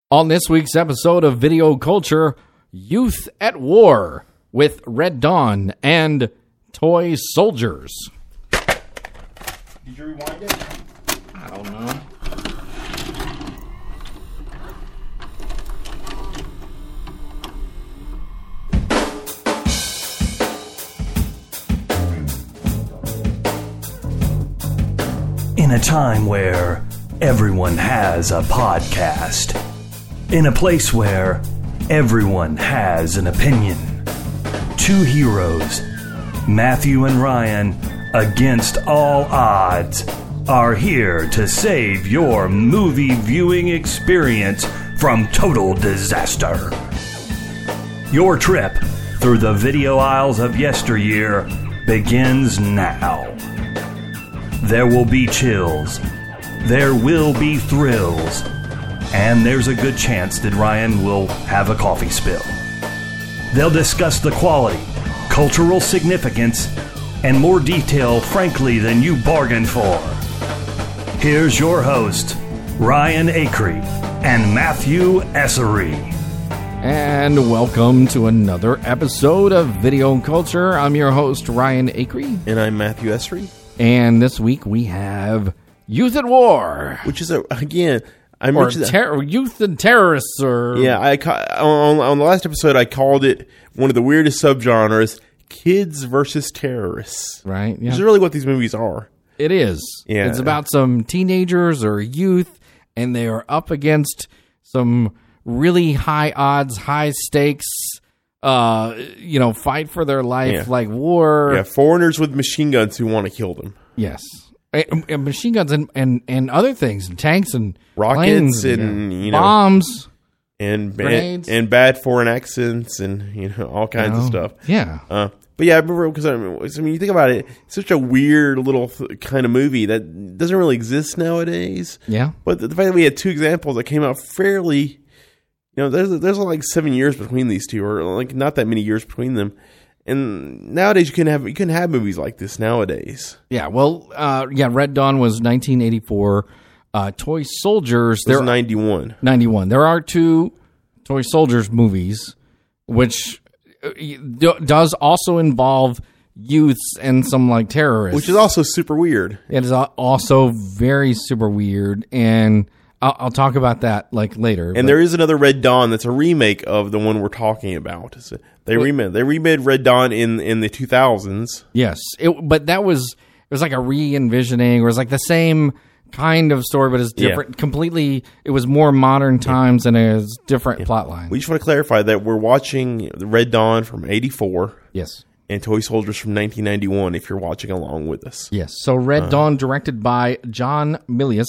On this week's episode of Video Culture, Youth at War with Red Dawn and Toy Soldiers. Did you rewind it? I don't know. In a time where everyone has a podcast, in a place where everyone has an opinion, two heroes, Matthew and Ryan, against all odds, are here to save your movie viewing experience from total disaster. Your trip through the video aisles of yesteryear begins now. There will be chills, there will be thrills, and there's a good chance that Ryan will have a coffee spill. They'll discuss the quality, cultural significance, and more detail, frankly, than you bargained for. Here's your host, Ryan Acree and Matthew Essery. And welcome to another episode of Video Culture. I'm your host, Ryan Acree. And I'm Matthew Essery. And this week we have Youth at War. Which is, again... Youth and Terrorists, or... Yeah, on the last episode, I called it one of the weirdest subgenres, kids versus terrorists. Right, yeah. Which is really what these movies are. It is. Yeah. It's about some teenagers or youth, and they are up against some really high odds, high stakes, fight for their life, like war. Yeah, foreigners with machine guns who want to kill them. Yes. And machine guns and other things, and tanks and rockets planes, and bombs and grenades. and bad foreign accents and all kinds of stuff. Yeah. But yeah, I remember because you think about it, it's such a weird little kind of movie that doesn't really exist nowadays. Yeah. But the fact that we had two examples that came out fairly, there's like 7 years between these two, or like not that many years between them. And nowadays you couldn't have movies like this nowadays. Yeah, well, Red Dawn was 1984. Toy Soldiers, It was 91. 91. There are two Toy Soldiers movies, which does also involve youths and some like terrorists, which is also super weird. It is also very super weird, and I'll talk about that like later. And there is another Red Dawn that's a remake of the one we're talking about. So they remade Red Dawn in the 2000s. Yes, but it was like a re-envisioning, or it was like the same kind of story, but it's different. Completely, it was more modern times and it was different plot line. We just want to clarify that we're watching the Red Dawn from 84. Yes. And Toy Soldiers from 1991, if you're watching along with us. Yes. So Red Dawn, directed by John Milius.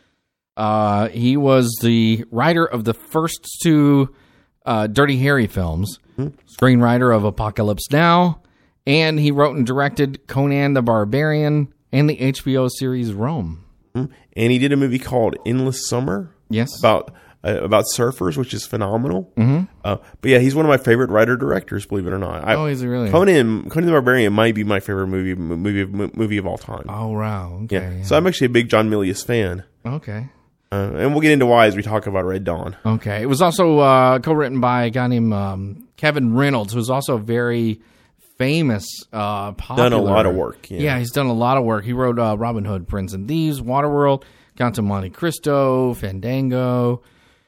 He was the writer of the first two Dirty Harry films, screenwriter of Apocalypse Now, and he wrote and directed Conan the Barbarian and the HBO series Rome. And he did a movie called Endless Summer. Yes. About surfers, which is phenomenal. Mm-hmm. But yeah, he's one of my favorite writer-directors, believe it or not. Is he really? Conan the Barbarian might be my favorite movie of all time. Oh, wow. Okay. Yeah. So I'm actually a big John Milius fan. Okay. And we'll get into why as we talk about Red Dawn. Okay. It was also co-written by a guy named Kevin Reynolds, who's also very famous, popular. Done a lot of work. Yeah, he's done a lot of work. He wrote Robin Hood, Prince and Thieves, Waterworld, Count of Monte Cristo, Fandango.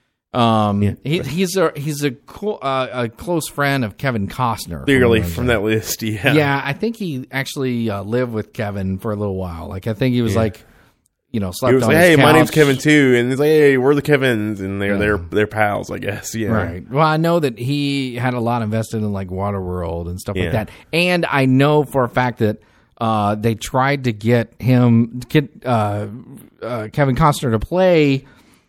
He's a close friend of Kevin Costner. Clearly from that list, yeah. Yeah, I think he actually lived with Kevin for a little while. Like, I think he was slept he was on like, his hey, couch. my name's Kevin too, and he's like, hey, we're the Kevins, and they're pals, I guess. Yeah, right. Well, I know that he had a lot invested in like Waterworld and stuff like that, and I know for a fact that they tried to get Kevin Costner to play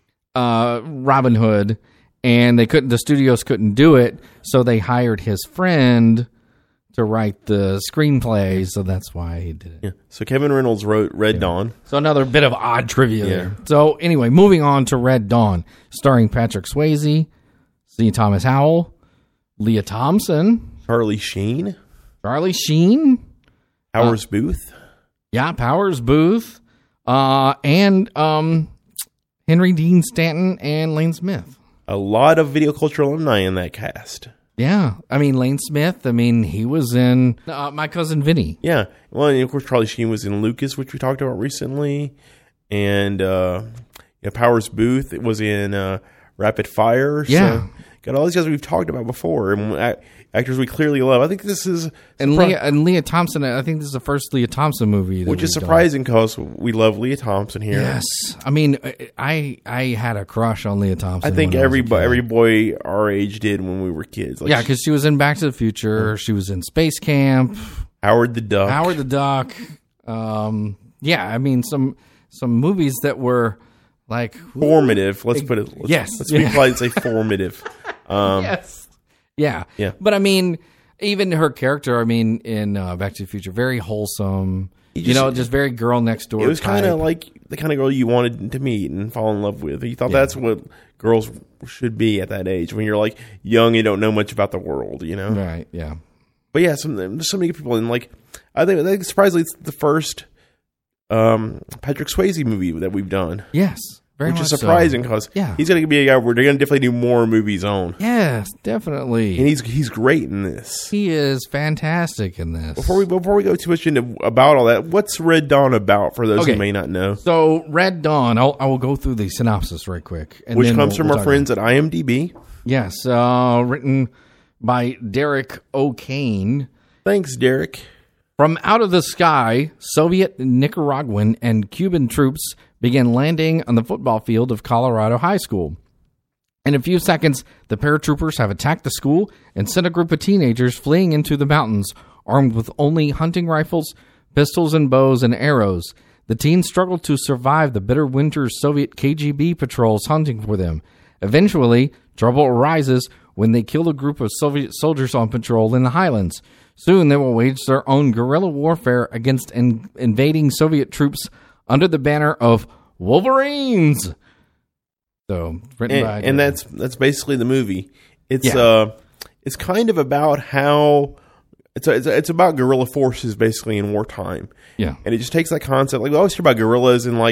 Robin Hood, and they couldn't. The studios couldn't do it, so they hired his friend to write the screenplay, so that's why he did it. Yeah. So Kevin Reynolds wrote Red Dawn. So another bit of odd trivia there. So anyway, moving on to Red Dawn, starring Patrick Swayze, C. Thomas Howell, Leah Thompson, Charlie Sheen, Powers Booth. Yeah, Powers Booth, and Henry Dean Stanton and Lane Smith. a lot of video culture alumni in that cast. Yeah. I mean, Lane Smith, I mean, he was in My Cousin Vinny. Yeah. Well, and of course, Charlie Sheen was in Lucas, which we talked about recently. And Powers Booth was in Rapid Fire. Yeah. So got all these guys we've talked about before. And actors we clearly love. I think this is... And Leah Thompson, I think this is the first Leah Thompson movie. Which is surprising because we love Leah Thompson here. Yes. I mean, I had a crush on Leah Thompson. I think every boy our age did when we were kids. Like, yeah, because she was in Back to the Future. She was in Space Camp. Howard the Duck. Yeah, I mean, some movies that were like... formative. Let's put it... Let's be polite and say formative. Yes. Yeah. But I mean, even her character, I mean, in Back to the Future, very wholesome. Just very girl next door. It was kind of like the kind of girl you wanted to meet and fall in love with. You thought that's what girls should be at that age when you're like young and don't know much about the world, you know? Right, yeah. But yeah, there's so many people in, like, I think surprisingly it's the first Patrick Swayze movie that we've done. Yes. Which is surprising because he's going to be a guy where they're going to definitely do more movies on. Yes, definitely. And he's great in this. He is fantastic in this. Before we go too much into about all that, what's Red Dawn about for those who may not know? So Red Dawn, I will go through the synopsis right quick. Which comes from our friends at IMDb. Yes, written by Derek O'Kane. Thanks, Derek. From out of the sky, Soviet, Nicaraguan, and Cuban troops began landing on the football field of Colorado High School. In a few seconds, the paratroopers have attacked the school and sent a group of teenagers fleeing into the mountains, armed with only hunting rifles, pistols and bows and arrows. The teens struggle to survive the bitter winter's Soviet KGB patrols hunting for them. Eventually, trouble arises when they kill a group of Soviet soldiers on patrol in the highlands. Soon they will wage their own guerrilla warfare against invading Soviet troops under the banner of Wolverines. So, written by and that's basically the movie. It's kind of about how it's about guerrilla forces basically in wartime. Yeah, and it just takes that concept. Like we always hear about guerrillas in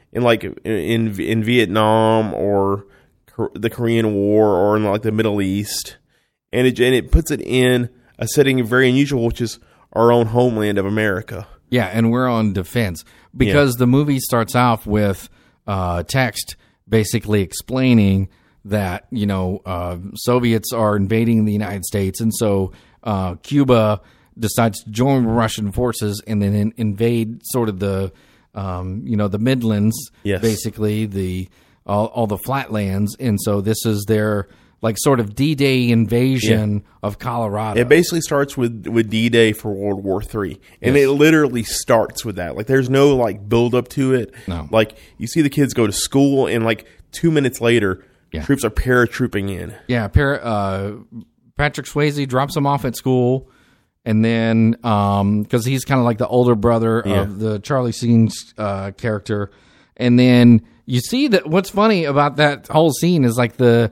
Vietnam or the Korean War or in like the Middle East, and it puts it in a setting very unusual, which is our own homeland of America. Yeah, and we're on defense because the movie starts off with text basically explaining that, Soviets are invading the United States, and so Cuba decides to join Russian forces and then invade sort of the Midlands, basically all the flatlands, and so this is their like sort of D-Day invasion of Colorado. It basically starts with D-Day for World War III. And it literally starts with that. Like there's no like build up to it. No. Like you see the kids go to school and like 2 minutes later, troops are paratrooping in. Yeah. Patrick Swayze drops them off at school. And then, because he's kind of like the older brother of the Charlie Sheen's character. And then you see that what's funny about that whole scene is like the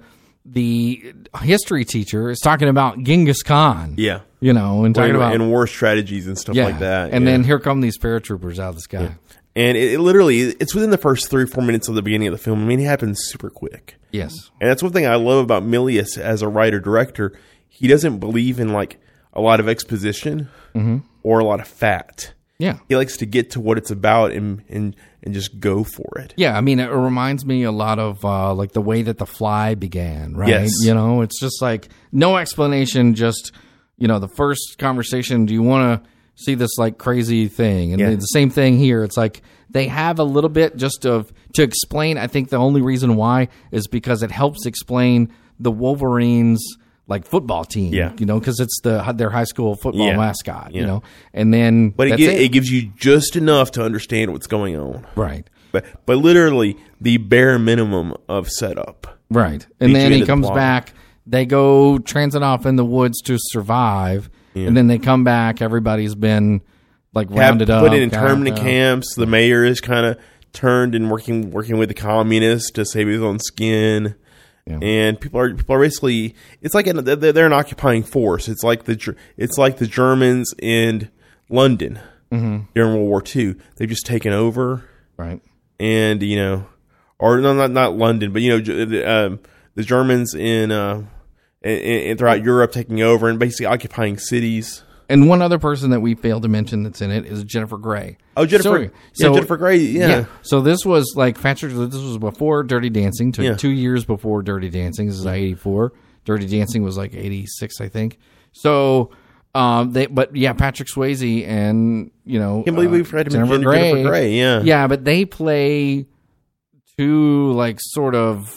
history teacher is talking about Genghis Khan. Yeah. And talking about and war strategies and stuff like that. And then here come these paratroopers out of the sky. Yeah. And it literally, it's within the first 3 or 4 minutes of the beginning of the film. I mean, it happens super quick. Yes. And that's one thing I love about Milius as a writer-director. He doesn't believe in like a lot of exposition or a lot of fat. Yeah. He likes to get to what it's about and just go for it. Yeah, I mean, it reminds me a lot of like the way that The Fly began, right? Yes. It's just like no explanation, just, the first conversation, do you want to see this like crazy thing? And the same thing here. It's like they have a little bit just to explain. I think the only reason why is because it helps explain the Wolverines like football team, because it's their high school football mascot, and then but it gives you just enough to understand what's going on, right? But literally the bare minimum of setup, right? And then he comes back. They go transit off in the woods to survive, and then they come back. Everybody's been like rounded up, put in internment camps. The mayor is kind of turned and working with the communists to save his own skin. Yeah. And people are basically, it's like they're an occupying force. It's like the Germans in London during World War II. They've just taken over, right? And or no, not London, but Germans in throughout Europe taking over and basically occupying cities. And one other person that we failed to mention that's in it is Jennifer Grey. Oh, Jennifer! Jennifer Grey. Yeah. So this was like Patrick. This was before Dirty Dancing. Took 2 years before Dirty Dancing. This is like 84. Dirty Dancing was like 86, I think. So, Patrick Swayze and can't believe we've had Jennifer Grey. Yeah. Yeah, but they play two like sort of,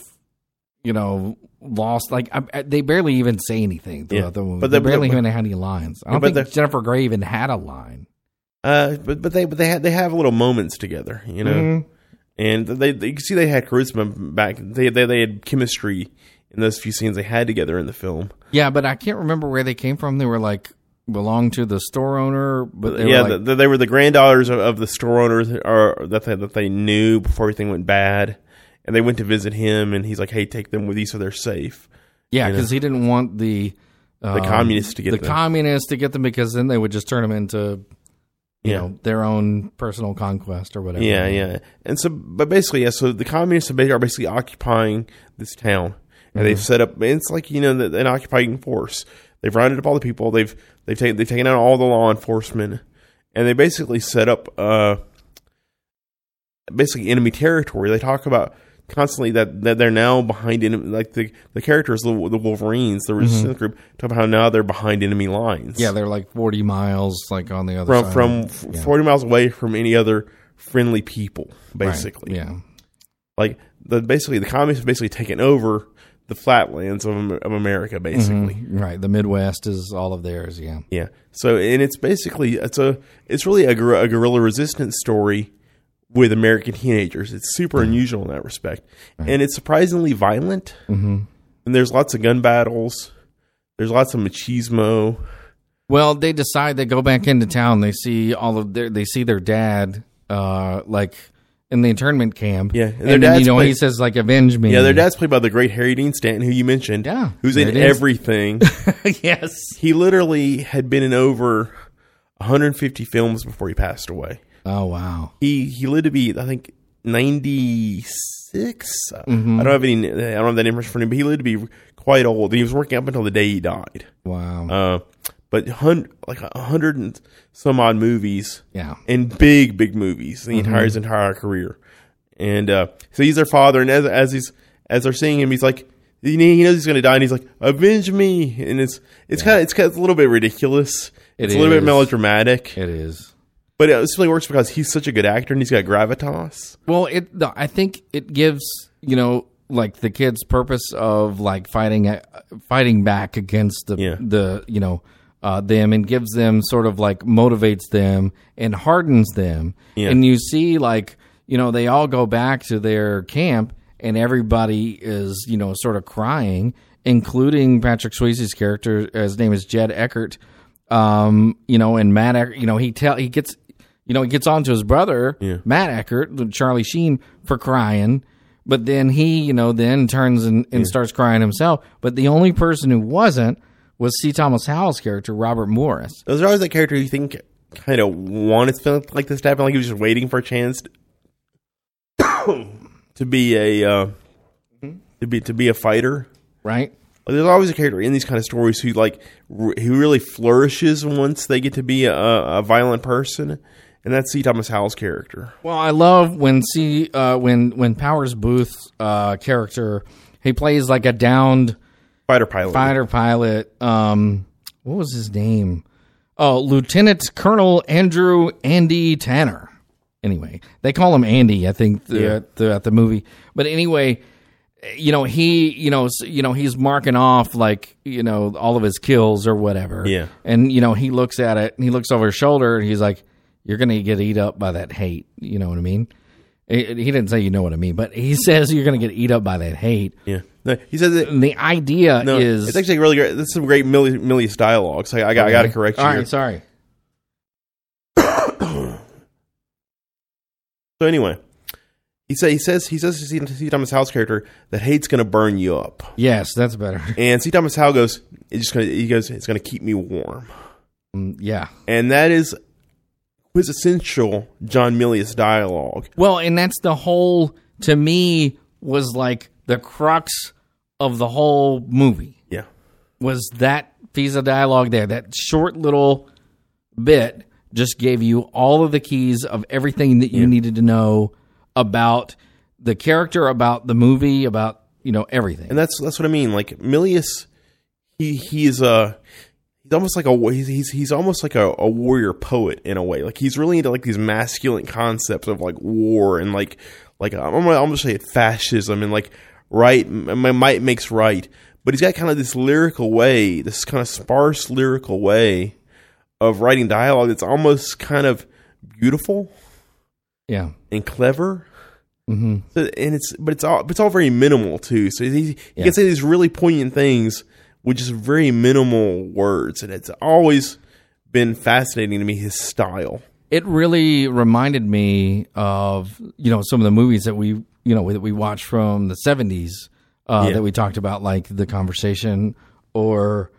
lost. Like they barely even say anything throughout the movie. But they barely even had any lines. I don't think Jennifer Grey even had a line. But they have little moments together, and you can see they had charisma back. They had chemistry in those few scenes they had together in the film. Yeah, but I can't remember where they came from. They were like belonged to the store owner, but they were the granddaughters of the store owners that they knew before everything went bad, and they went to visit him, and he's like, "Hey, take them with you so they're safe." Yeah, because he didn't want the communists to get them because then they would just turn them into their own personal conquest or whatever. Yeah. And so, but basically, so the communists are basically occupying this town. And they've set up. It's like an occupying force. They've rounded up all the people. They've taken out all the law enforcement, and they basically set up basically enemy territory. They talk about constantly that they're now behind enemy. Like the characters, the Wolverines, the resistance group, talk about how now they're behind enemy lines. Yeah, they're like 40 miles, like on the other side. 40 miles away from any other friendly people. Basically, right. Yeah. Like the communists have basically taken over the flatlands of America, basically. Right. The Midwest is all of theirs. Yeah. Yeah. So, and it's basically it's really a guerrilla resistance story with American teenagers. It's super unusual in that respect, and it's surprisingly violent. And there's lots of gun battles. There's lots of machismo. Well, they decide they go back into town. They see they see their dad, like in the internment camp. Yeah. And then, he says, like, avenge me. Yeah, their dad's played by the great Harry Dean Stanton, who you mentioned. Yeah. Who's in everything. Yes. He literally had been in over 150 films before he passed away. Oh, wow. He lived to be, I think, 96. I don't have that information for him, but he lived to be quite old. He was working up until the day he died. Wow. But 100 and some odd movies, and big movies his entire career, and so he's their father. And as they're seeing him, he's like, he knows he's going to die, and he's like, "Avenge me!" And it's a little bit ridiculous. It's a little bit melodramatic. It is, but it simply works because he's such a good actor and he's got gravitas. Well, I think it gives like the kids' purpose of like fighting back against them, and gives them sort of like motivates them and hardens them. Yeah. And you see like, they all go back to their camp and everybody is, sort of crying, including Patrick Swayze's character. His name is Jed Eckert. And Matt Eckert, he gets onto his brother, Matt Eckert, Charlie Sheen, for crying. But then he, then turns and starts crying himself. But the only person who wasn't was C. Thomas Howell's character, Robert Morris. There's always that character you think kind of wanted something like this to happen, like he was just waiting for a chance to be a fighter, right? Like, there's always a character in these kind of stories who really flourishes once they get to be a violent person, and that's C. Thomas Howell's character. Well, I love when when Powers Booth's character, he plays like a downed fighter pilot. What was his name? Oh, Lieutenant Colonel Andrew Andy Tanner. Anyway, they call him Andy, I think, throughout the movie. But anyway, he's marking off like, all of his kills or whatever. Yeah. And, he looks at it and he looks over his shoulder and he's like, "You're going to get eat up by that hate." You know what I mean? He didn't say, "You know what I mean," but he says you're going to get eat up by that hate. Yeah. No, he says that, the idea is... It's actually really great. This is some great Milius dialogue, so I got to correct you. All here. right, sorry. So anyway, he says to C. Thomas Howell's character that hate's going to burn you up. Yes, that's better. And C. Thomas Howell goes, it's going to keep me warm. Yeah. And that is quintessential John Milius dialogue. Well, and that's the whole, to me, was like the crux of the whole movie Yeah. was that piece of dialogue there. That short little bit just gave you all of the keys of everything that you needed to know about the character, about the movie, about, everything. And that's what I mean. Like Milius, he's almost like he's almost like a warrior poet in a way. Like he's really into like these masculine concepts of like war and like I'm gonna say it, fascism and like might makes right. But he's got kind of this lyrical way, this kind of sparse lyrical way of writing dialogue that's almost kind of beautiful, Yeah. and clever. Mm-hmm. So, and it's all very minimal too. So he can say these really poignant things with just very minimal words, and it's always been fascinating to me, his style. It really reminded me of, some of the movies that we watched from the 70s that we talked about, like The Conversation or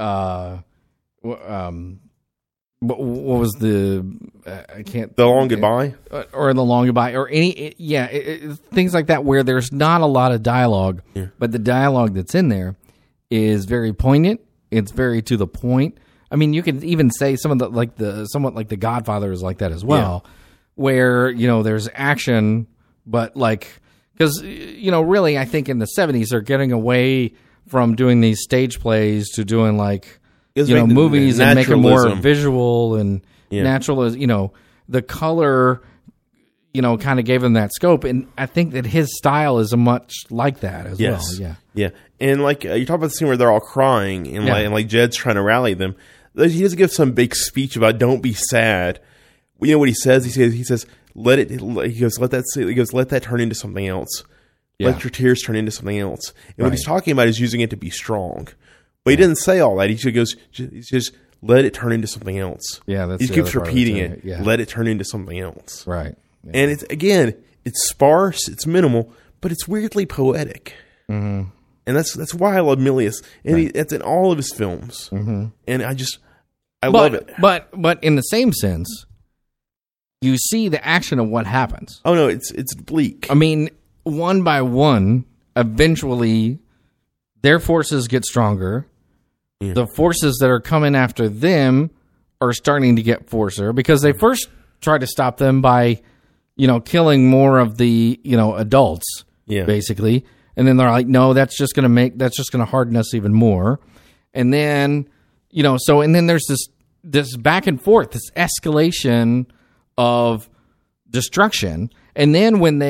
what was the The Long Goodbye, or The Long Goodbye, or things like that where there's not a lot of dialogue, but the dialogue that's in there is very poignant. It's very to the point. I mean, you can even say some of somewhat like The Godfather is like that as well, where there's action, but because really, I think in the 70s they're getting away from doing these stage plays to doing movies and make it more visual and natural. The color, kind of gave him that scope, and I think that his style is much like that as well. Yeah. And you talk about the scene where they're all crying and Jed's trying to rally them. He doesn't give some big speech about don't be sad. You know what he says? He says let that turn into something else. Let your tears turn into something else. And what he's talking about is using it to be strong. But he didn't say all that. He just let it turn into something else. Yeah, he keeps repeating it. Yeah. Let it turn into something else. Right. Yeah. And it's sparse, it's minimal, but it's weirdly poetic. Mm-hmm. And that's why I love Milius. And it's in all of his films. Mm-hmm. And I love it. But in the same sense, you see the action of what happens. Oh no, it's bleak. I mean, one by one, eventually their forces get stronger. Yeah. The forces that are coming after them are starting to get forcer because they first try to stop them by, killing more of the, adults, basically. And then they're like, no, that's just going to harden us even more. And then, and then there's this back and forth, this escalation of destruction. And then when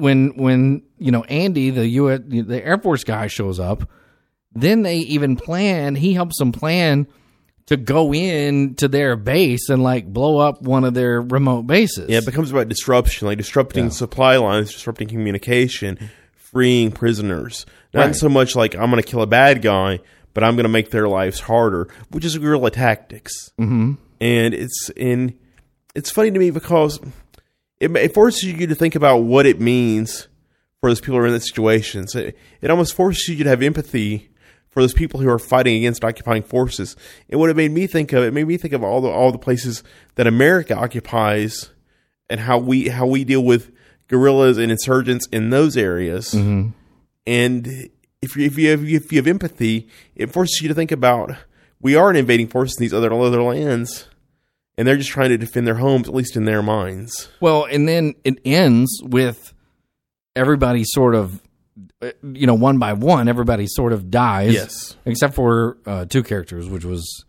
Andy, the Air Force guy shows up, then they even he helps them plan to go in to their base and blow up one of their remote bases. Yeah, it becomes about disruption, disrupting supply lines, disrupting communication, freeing prisoners. Not so much I'm going to kill a bad guy, but I'm going to make their lives harder, which is guerrilla tactics. Mm-hmm. And it's funny to me because it forces you to think about what it means for those people who are in that situation. So it almost forces you to have empathy for those people who are fighting against occupying forces. And what it made me think of all the places that America occupies and how we deal with guerrillas and insurgents in those areas. Mm-hmm. And if you have empathy, it forces you to think about we are an invading force in these other lands, and they're just trying to defend their homes, at least in their minds. Well, and then it ends with everybody sort of, one by one, everybody sort of dies. Yes, except for two characters, which was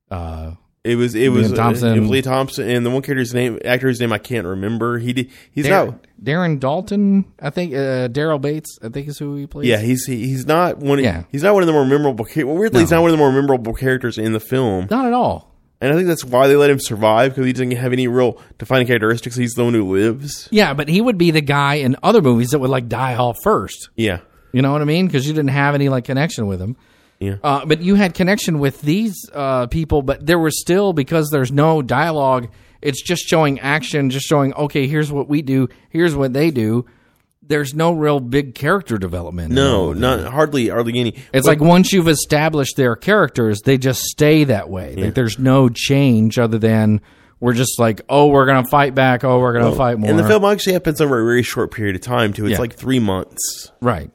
it was Lee Thompson, and the one actor's name I can't remember. He's not Darren Dalton, I think. Daryl Bates, I think is who he plays. Yeah, he's not one. He's not one of the more memorable. Weirdly, he's not one of the more memorable characters in the film. Not at all. And I think that's why they let him survive, because he doesn't have any real defining characteristics. He's the one who lives. Yeah, but he would be the guy in other movies that would die off first. Yeah. You know what I mean? Because you didn't have any connection with him. Yeah. But you had connection with these people, but there was still, because there's no dialogue, it's just showing action, just showing, okay, here's what we do, here's what they do. There's no real big character development. No, not hardly any. It's once you've established their characters, they just stay that way. Yeah. There's no change other than we're just we're going to fight back. Oh, we're going to fight more. And the film actually happens over a very short period of time, too. It's 3 months. Right.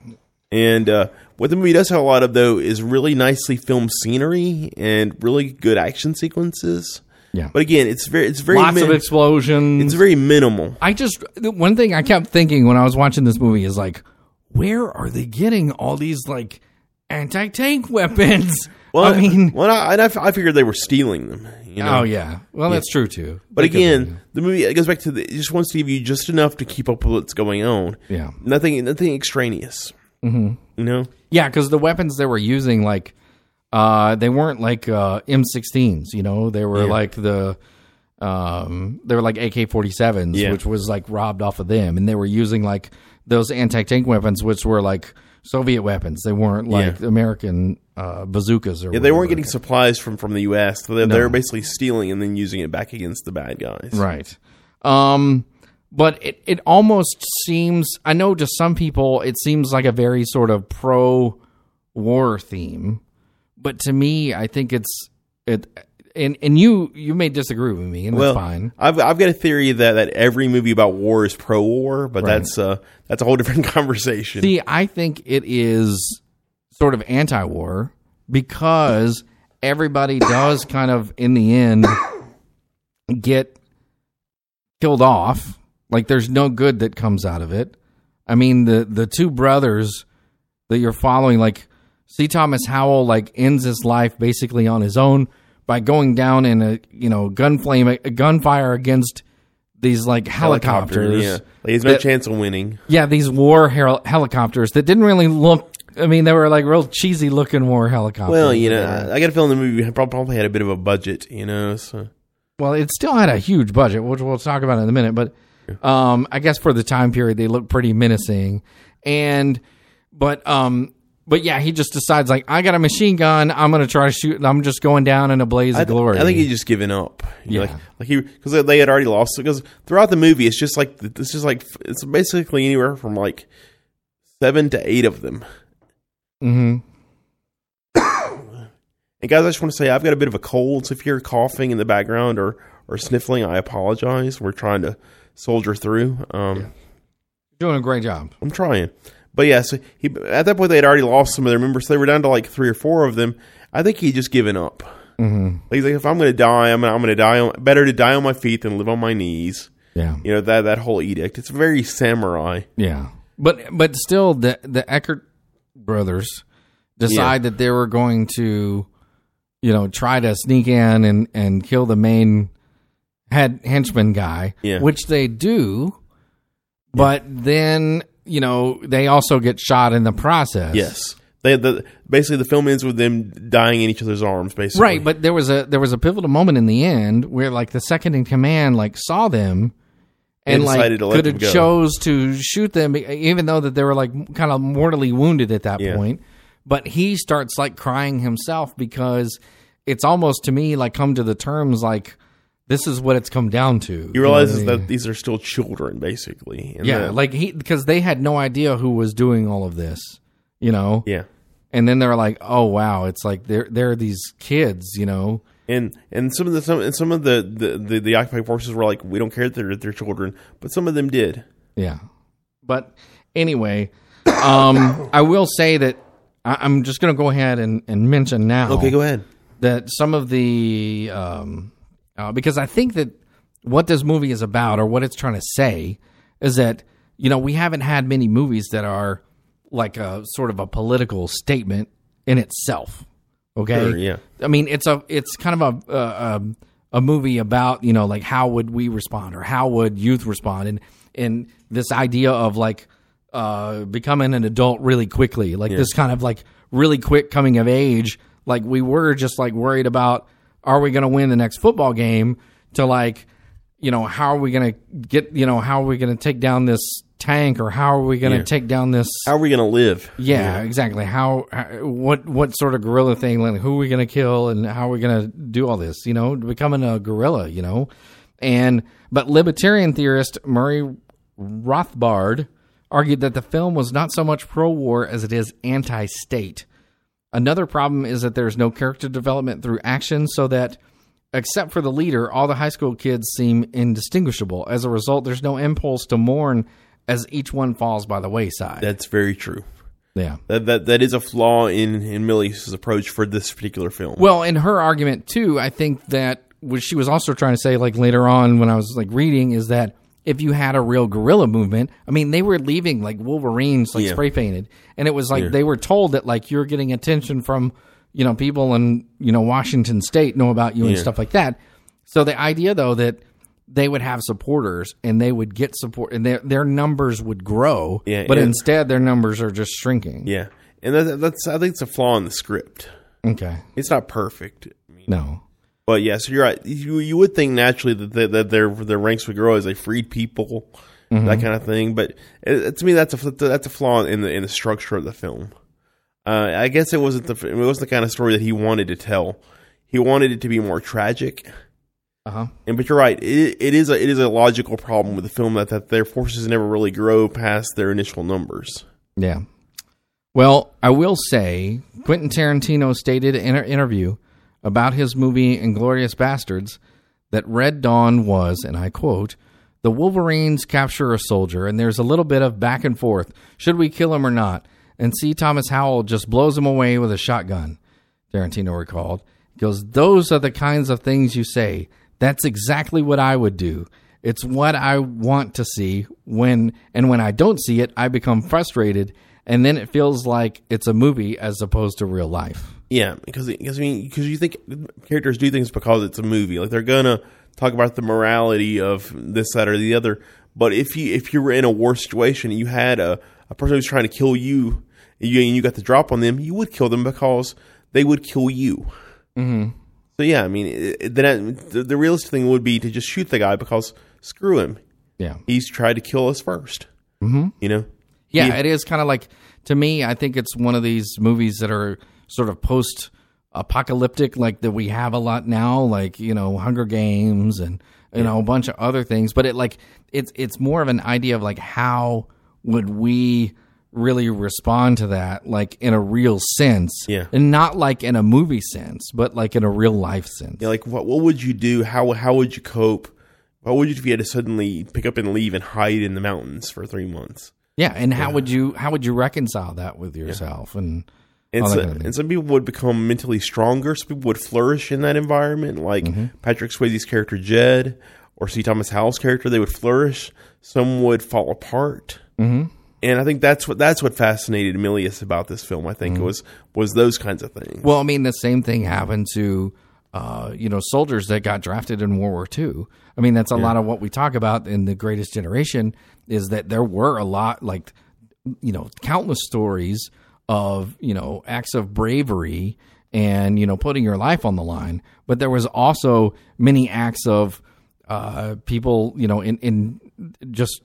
And what the movie does have a lot of, though, is really nicely filmed scenery and really good action sequences. Yeah. But again, it's very lots of explosions. It's very minimal. One thing I kept thinking when I was watching this movie is like, where are they getting all these like anti-tank weapons? Well, I figured they were stealing them. Oh yeah, well that's true too. But again, the movie, it goes back to it just wants to give you just enough to keep up with what's going on. Yeah, nothing extraneous. Mm-hmm. Yeah, because the weapons they were using, like, they weren't like M16s. They were like they were like AK-47s, which was like robbed off of them, and they were using like those anti-tank weapons, which were like Soviet weapons. They weren't like American bazookas or they weren't getting supplies from the U.S. So they were basically stealing and then using it back against the bad guys. Right. But it almost seems, I know to some people it seems like a very sort of pro-war theme, but to me I think and you may disagree with me, and that's fine. I've got a theory that every movie about war is pro-war, but that's a whole different conversation. See, I think it is sort of anti-war because everybody does kind of, in the end, get killed off. Like, there's no good that comes out of it. I mean, the two brothers that you're following, like, C. Thomas Howell, like, ends his life basically on his own by going down in a gunfire against these like helicopters. Yeah, he has no chance of winning. Yeah, these war helicopters that didn't really look. I mean, they were like real cheesy looking war helicopters. Well, I got a feeling the movie probably had a bit of a budget. So. Well, it still had a huge budget, which we'll talk about in a minute. But I guess for the time period, they look pretty menacing. But yeah, he just decides, like, I got a machine gun. I'm going to try to shoot. I'm just going down in a blaze of glory. I think he's just given up. Yeah. Because they had already lost. Because throughout the movie, it's basically anywhere from like 7 to 8 of them. Mm-hmm. And guys, I just want to say I've got a bit of a cold. So if you're coughing in the background or sniffling, I apologize. We're trying to soldier through. Doing a great job. I'm trying. But yeah, so at that point they had already lost some of their members. So they were down to like 3 or 4 of them. I think he just given up. Mm-hmm. He's like, if I'm going to die, I'm going to die. Better to die on my feet than live on my knees. Yeah, that whole edict. It's very samurai. Yeah, but still, the Eckert brothers decide that they were going to, try to sneak in and kill the main henchman guy. Yeah. Which they do, but then. They also get shot in the process. Yes, basically the film ends with them dying in each other's arms. Basically, right. But there was a pivotal moment in the end where like the second in command like saw them and like could have chose to shoot them, even though that they were like kind of mortally wounded at that point. But he starts like crying himself because it's almost to me like come to the terms like. This is what it's come down to. He realizes that these are still children, basically. Because they had no idea who was doing all of this, Yeah. And then they're like, "Oh wow!" It's like they're these kids, And some of the occupied forces were like, "We don't care that they're children," but some of them did. Yeah. But anyway, I will say that I'm just going to go ahead and mention now. Okay, go ahead. That some of the. Because I think that what this movie is about or what it's trying to say is that, we haven't had many movies that are like a sort of a political statement in itself. Okay. Sure, yeah. I mean, it's kind of a movie about, like how would we respond or how would youth respond? And this idea of like, becoming an adult really quickly, like this kind of like really quick coming of age. Like we were just like worried about, are we going to win the next football game to like, how are we going to get, how are we going to take down this tank or how are we going to take down this? How are we going to live? Yeah, exactly. What sort of guerrilla thing, like who are we going to kill and how are we going to do all this, becoming a guerrilla, but libertarian theorist Murray Rothbard argued that the film was not so much pro-war as it is anti-state. Another problem is that there's no character development through action, so that, except for the leader, all the high school kids seem indistinguishable. As a result, there's no impulse to mourn as each one falls by the wayside. That's very true. Yeah. That is a flaw in Milius' approach for this particular film. Well, and her argument too, I think that what she was also trying to say, like later on when I was like reading, is that if you had a real guerrilla movement, I mean, they were leaving like Wolverines like spray painted, and it was like they were told that like you're getting attention from people in Washington State know about you and stuff like that. So the idea though that they would have supporters and they would get support and their numbers would grow, but instead their numbers are just shrinking. Yeah, and that's I think it's a flaw in the script. Okay, it's not perfect. No. But yeah, so you're right. You would think naturally that their ranks would grow as they freed people, that kind of thing. But to me, that's a flaw in the structure of the film. I guess it wasn't the kind of story that he wanted to tell. He wanted it to be more tragic. But you're right. It is a logical problem with the film that their forces never really grow past their initial numbers. Yeah. Well, I will say Quentin Tarantino stated in an interview about his movie Inglourious Bastards that Red Dawn was, and I quote, "The Wolverines capture a soldier, and there's a little bit of back and forth. Should we kill him or not? And C. Thomas Howell just blows him away with a shotgun," Tarantino recalled. He goes, "Those are the kinds of things you say. That's exactly what I would do. It's what I want to see. When I don't see it, I become frustrated, and then it feels like it's a movie as opposed to real life." Yeah, because you think characters do things because it's a movie. Like they're gonna talk about the morality of this, that, or the other. But if you were in a war situation and you had a person who's trying to kill you, and you got the drop on them, you would kill them because they would kill you. Mm-hmm. So yeah, I mean, the realistic thing would be to just shoot the guy because screw him. Yeah, he's tried to kill us first. Mm-hmm. Yeah, it is kind of like, to me, I think it's one of these movies that are sort of post-apocalyptic, like that we have a lot now, like Hunger Games and a bunch of other things. But it's more of an idea of like how would we really respond to that, like in a real sense, and not like in a movie sense, but like in a real life sense. Yeah, like what would you do? How would you cope? What would you do if you had to suddenly pick up and leave and hide in the mountains for 3 months? Yeah, and how would you reconcile that with yourself and some people would become mentally stronger. Some people would flourish in that environment, like Patrick Swayze's character Jed or C. Thomas Howell's character. They would flourish. Some would fall apart. Mm-hmm. And I think that's what fascinated Milius about this film. I think it was those kinds of things. Well, I mean, the same thing happened to soldiers that got drafted in World War II. I mean, that's a lot of what we talk about in The Greatest Generation, is that there were a lot, like, countless stories of, acts of bravery and, putting your life on the line. But there was also many acts of people, in just,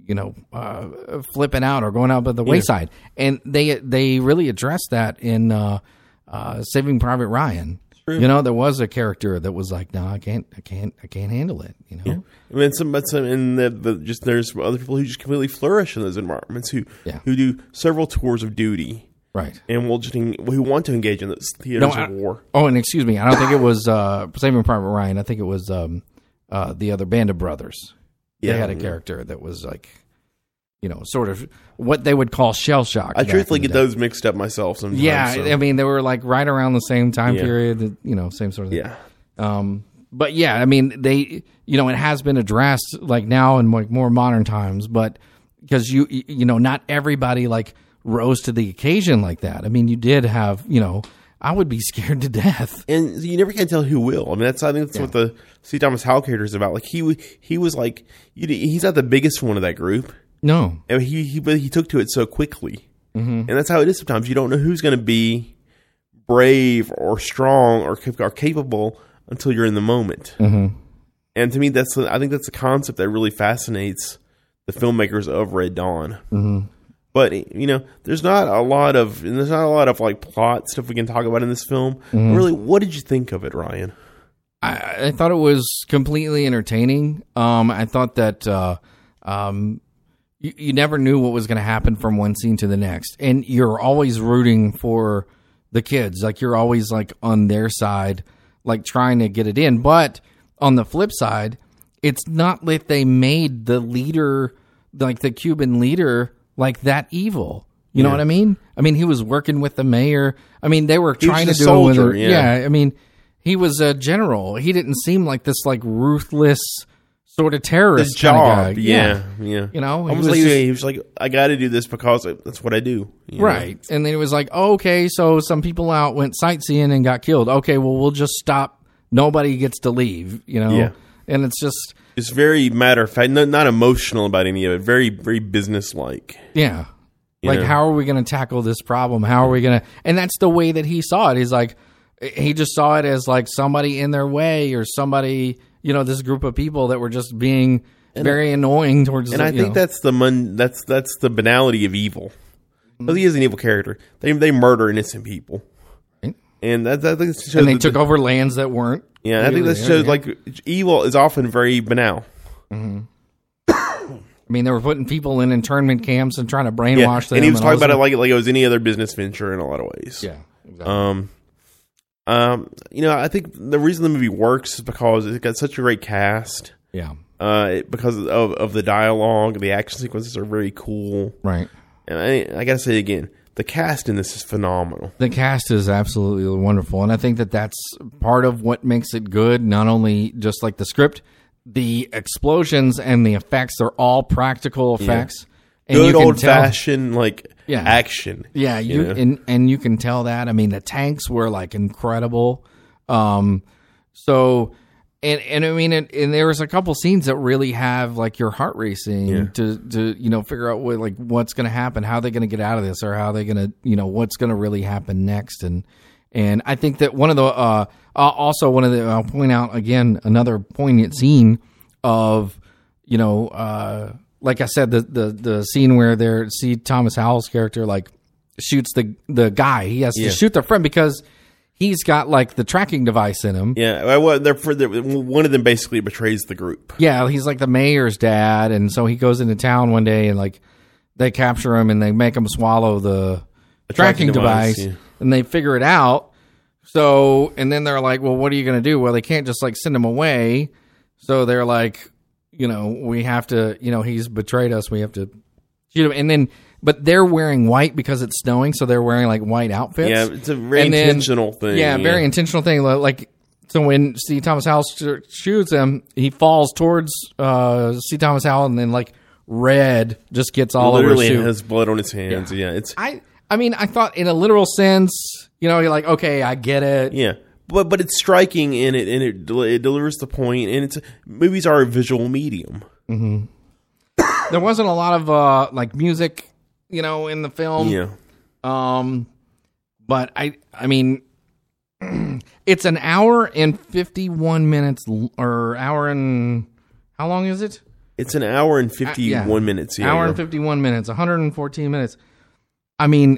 flipping out or going out by the wayside. And they really addressed that in Saving Private Ryan. True. There was a character that was like, "No, I can't handle it." Yeah. I mean, there's other people who just completely flourish in those environments who do several tours of duty, right? And who want to engage in those theaters of war. Oh, and excuse me, I don't think it was Saving Private Ryan. I think it was the other Band of Brothers. They had a character that was like, sort of what they would call shell shock. I truthfully get those mixed up myself sometimes. Yeah, so. I mean, they were like right around the same time period, same sort of thing. Yeah. But yeah, I mean, they, it has been addressed like now in like more modern times, but because not everybody like rose to the occasion like that. I mean, you did have, I would be scared to death. And you never can tell who will. I mean, I think that's what the C. Thomas Howell character is about. Like he was like, he's not the biggest one of that group. No, and he took to it so quickly, and that's how it is sometimes. You don't know who's going to be brave or strong or capable until you're in the moment. Mm-hmm. And to me, I think that's a concept that really fascinates the filmmakers of Red Dawn. Mm-hmm. But there's not a lot of like plot stuff we can talk about in this film. Mm-hmm. Really, what did you think of it, Ryan? I thought it was completely entertaining. I thought that. You never knew what was going to happen from one scene to the next. And you're always rooting for the kids. Like, you're always, like, on their side, like, trying to get it in. But on the flip side, it's not that they made the leader, like, the Cuban leader, like, that evil. You know what I mean? I mean, he was working with the mayor. I mean, they were trying to a do soldier, it with I mean, he was a general. He didn't seem like this like ruthless sort of terrorist kind of guy. Yeah. You know, he was like, I got to do this because that's what I do. Right. Know? And then it was like, okay, so some people out went sightseeing and got killed. Okay, well, we'll just stop. Nobody gets to leave, you know? Yeah. And it's just... It's very matter of fact, not emotional about any of it. Very, very business-like. Yeah. Like, how are we going to tackle this problem? How are we going to... And that's the way that he saw it. He's like, he just saw it as like somebody in their way or somebody, you know, this group of people that were just being very annoying towards... And I think that's the banality of evil. Because he is an evil character. They murder innocent people. Right. And that shows and they took over lands that weren't. Yeah, really, I think that shows like evil is often very banal. Mm-hmm. I mean, they were putting people in internment camps and trying to brainwash them. And he was talking about it like it was any other business venture in a lot of ways. Yeah, exactly. You know, I think the reason the movie works is because it's got such a great cast. Yeah. Because of the dialogue, the action sequences are very cool. Right. And I gotta say again, the cast in this is phenomenal. The cast is absolutely wonderful, and I think that that's part of what makes it good. Not only just like the script, the explosions and the effects are all practical effects. Yeah. Good old fashioned action. Yeah, and you can tell that. I mean, the tanks were like incredible. So. And I mean, and there was a couple scenes that really have like your heart racing to you know figure out what's going to happen, how they're going to get out of this, or how they're going to what's going to really happen next. And I think that one of the I'll point out again another poignant scene of like I said the scene where Thomas Howell's character like shoots the guy. He has to shoot their friend because he's got like the tracking device in him. Yeah, one of them basically betrays the group. Yeah, he's like the mayor's dad, and so he goes into town one day and like they capture him and they make him swallow the tracking device and they figure it out. So, and then they're like, well, what are you going to do? Well, they can't just like send him away. So they're like, we have to, he's betrayed us. We have to shoot him. And then, but they're wearing white because it's snowing, so they're wearing like white outfits. Yeah, it's a very intentional thing. Yeah, very intentional thing. Like, so when C. Thomas Howell shoots him, he falls towards C. Thomas Howell, and then like red just gets all over his suit. Literally has blood on his hands. Yeah, it's. I mean, I thought in a literal sense, you're like, okay, I get it. Yeah, but it's striking and it delivers the point, and movies are a visual medium. Mm-hmm. There wasn't a lot of like music. In the film. Yeah. But I mean, it's an hour and 51 minutes or hour and how long is it? It's an hour and 51 minutes. Yeah. Hour and 51 minutes, 114 minutes. I mean,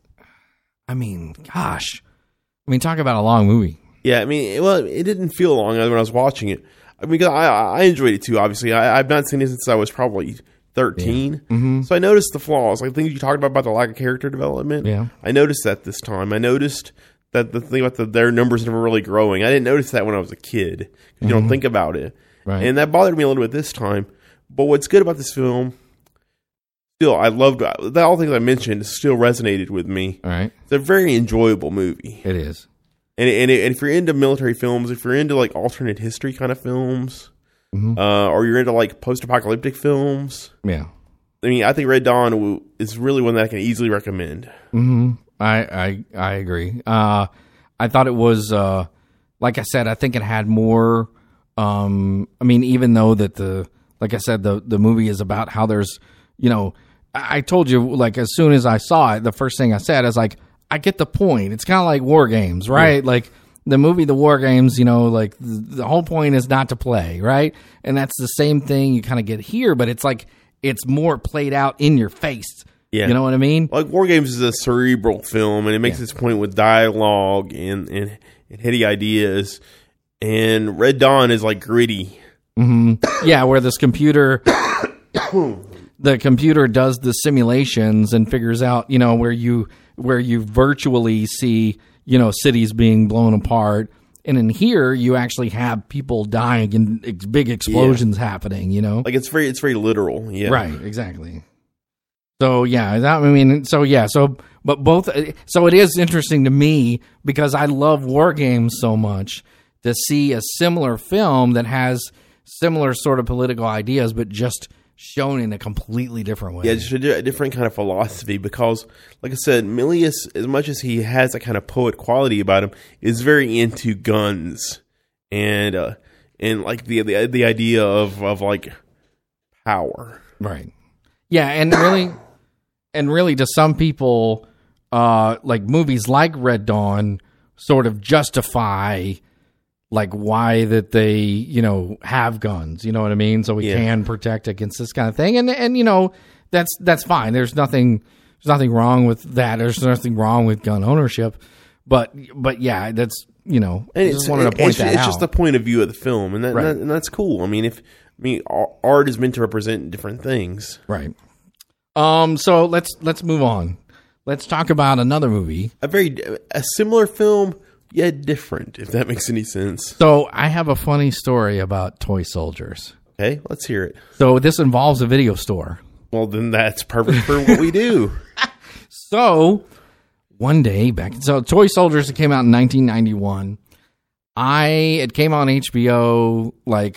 gosh. I mean, talk about a long movie. Yeah. I mean, well, it didn't feel long when I was watching it. I mean, I enjoyed it too, obviously. I've not seen it since I was probably 13. Yeah. Mm-hmm. So I noticed the flaws, like things you talked about the lack of character development. Yeah. I noticed that this time. I noticed that the thing about their numbers never really growing. I didn't notice that when I was a kid. You don't think about it. Right. And that bothered me a little bit this time. But what's good about this film, still, I loved all the things I mentioned still resonated with me. All right. It's a very enjoyable movie. It is. And if you're into military films, if you're into like alternate history kind of films, or you're into like post-apocalyptic films, yeah. I mean, I think Red Dawn is really one that I can easily recommend. Mm-hmm. I agree. I thought it was, like I said, I think it had more. I mean, even though that like I said, the movie is about how there's, I told you, like as soon as I saw it, the first thing I said is like, I get the point. It's kind of like War Games, right? Yeah. Like the movie, The War Games, like the whole point is not to play, right? And that's the same thing you kind of get here, but it's like, it's more played out in your face. Yeah. You know what I mean? Like War Games is a cerebral film, and it makes its point with dialogue and heady ideas. And Red Dawn is like gritty. Mm-hmm. Yeah, where this computer, the computer does the simulations and figures out, where you virtually see, cities being blown apart. And in here, you actually have people dying and big explosions happening, Like it's very literal. Yeah. Right, exactly. So yeah, but both. So it is interesting to me because I love war games so much to see a similar film that has similar sort of political ideas, but just shown in a completely different way. Yeah, just a different kind of philosophy. Because, like I said, Milius, as much as he has that kind of poet quality about him, is very into guns and like the idea of like power. Right. Yeah, and really to some people, like movies like Red Dawn sort of justify like why that they, have guns, you know what I mean? So we can protect against this kind of thing. And that's fine. There's nothing wrong with that. There's nothing wrong with gun ownership. But yeah, that's, I just wanted to point that out. It's just the point of view of the film, and and that's cool. I mean, art is meant to represent different things. Right. So let's move on. Let's talk about another movie. A similar film, yet different, if that makes any sense. So I have a funny story about toy soldiers. Okay, let's hear it. So this involves a video store. Well, then that's perfect for what we do. So one day Toy Soldiers, it came out in 1991. It came on HBO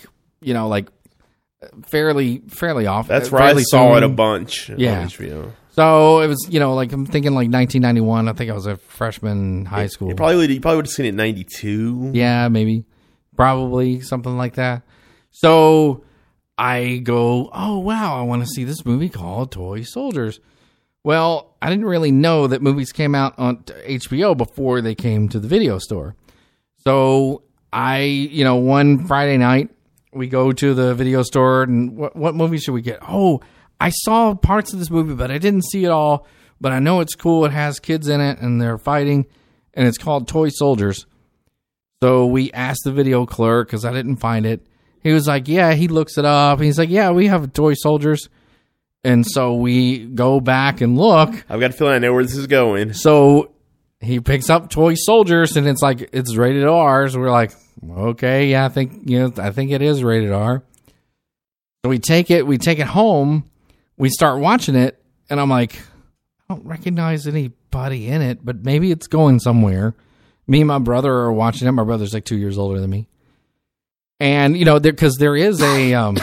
fairly often. That's where I saw it a bunch on HBO. So it was, I'm thinking like 1991. I think I was a freshman in high school. You probably would have seen it in 92. Yeah, maybe. Probably something like that. So I go, oh, wow, I want to see this movie called Toy Soldiers. Well, I didn't really know that movies came out on HBO before they came to the video store. So one Friday night, we go to the video store, and what movie should we get? Oh, I saw parts of this movie, but I didn't see it all. But I know it's cool. It has kids in it, and they're fighting, and it's called Toy Soldiers. So we asked the video clerk, because I didn't find it. He was like, yeah, he looks it up. He's like, yeah, we have Toy Soldiers. And so we go back and look. I've got a feeling I know where this is going. So he picks up Toy Soldiers, and it's like, it's rated R. So we're like, okay, yeah, I think it is rated R. So we take it home, we start watching it, and I'm like, I don't recognize anybody in it, but maybe it's going somewhere. Me and my brother are watching it. My brother's like 2 years older than me. And, because there is a,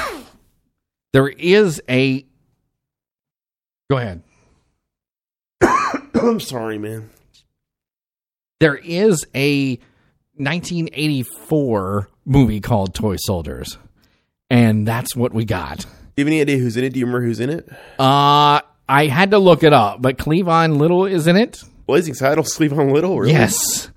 go ahead. I'm sorry, man. There is a 1984 movie called Toy Soldiers, and that's what we got. Do you have any idea who's in it? Do you remember who's in it? I had to look it up, but Cleavon Little is in it. Blazing Saddles, Cleavon Little? Really? Yes.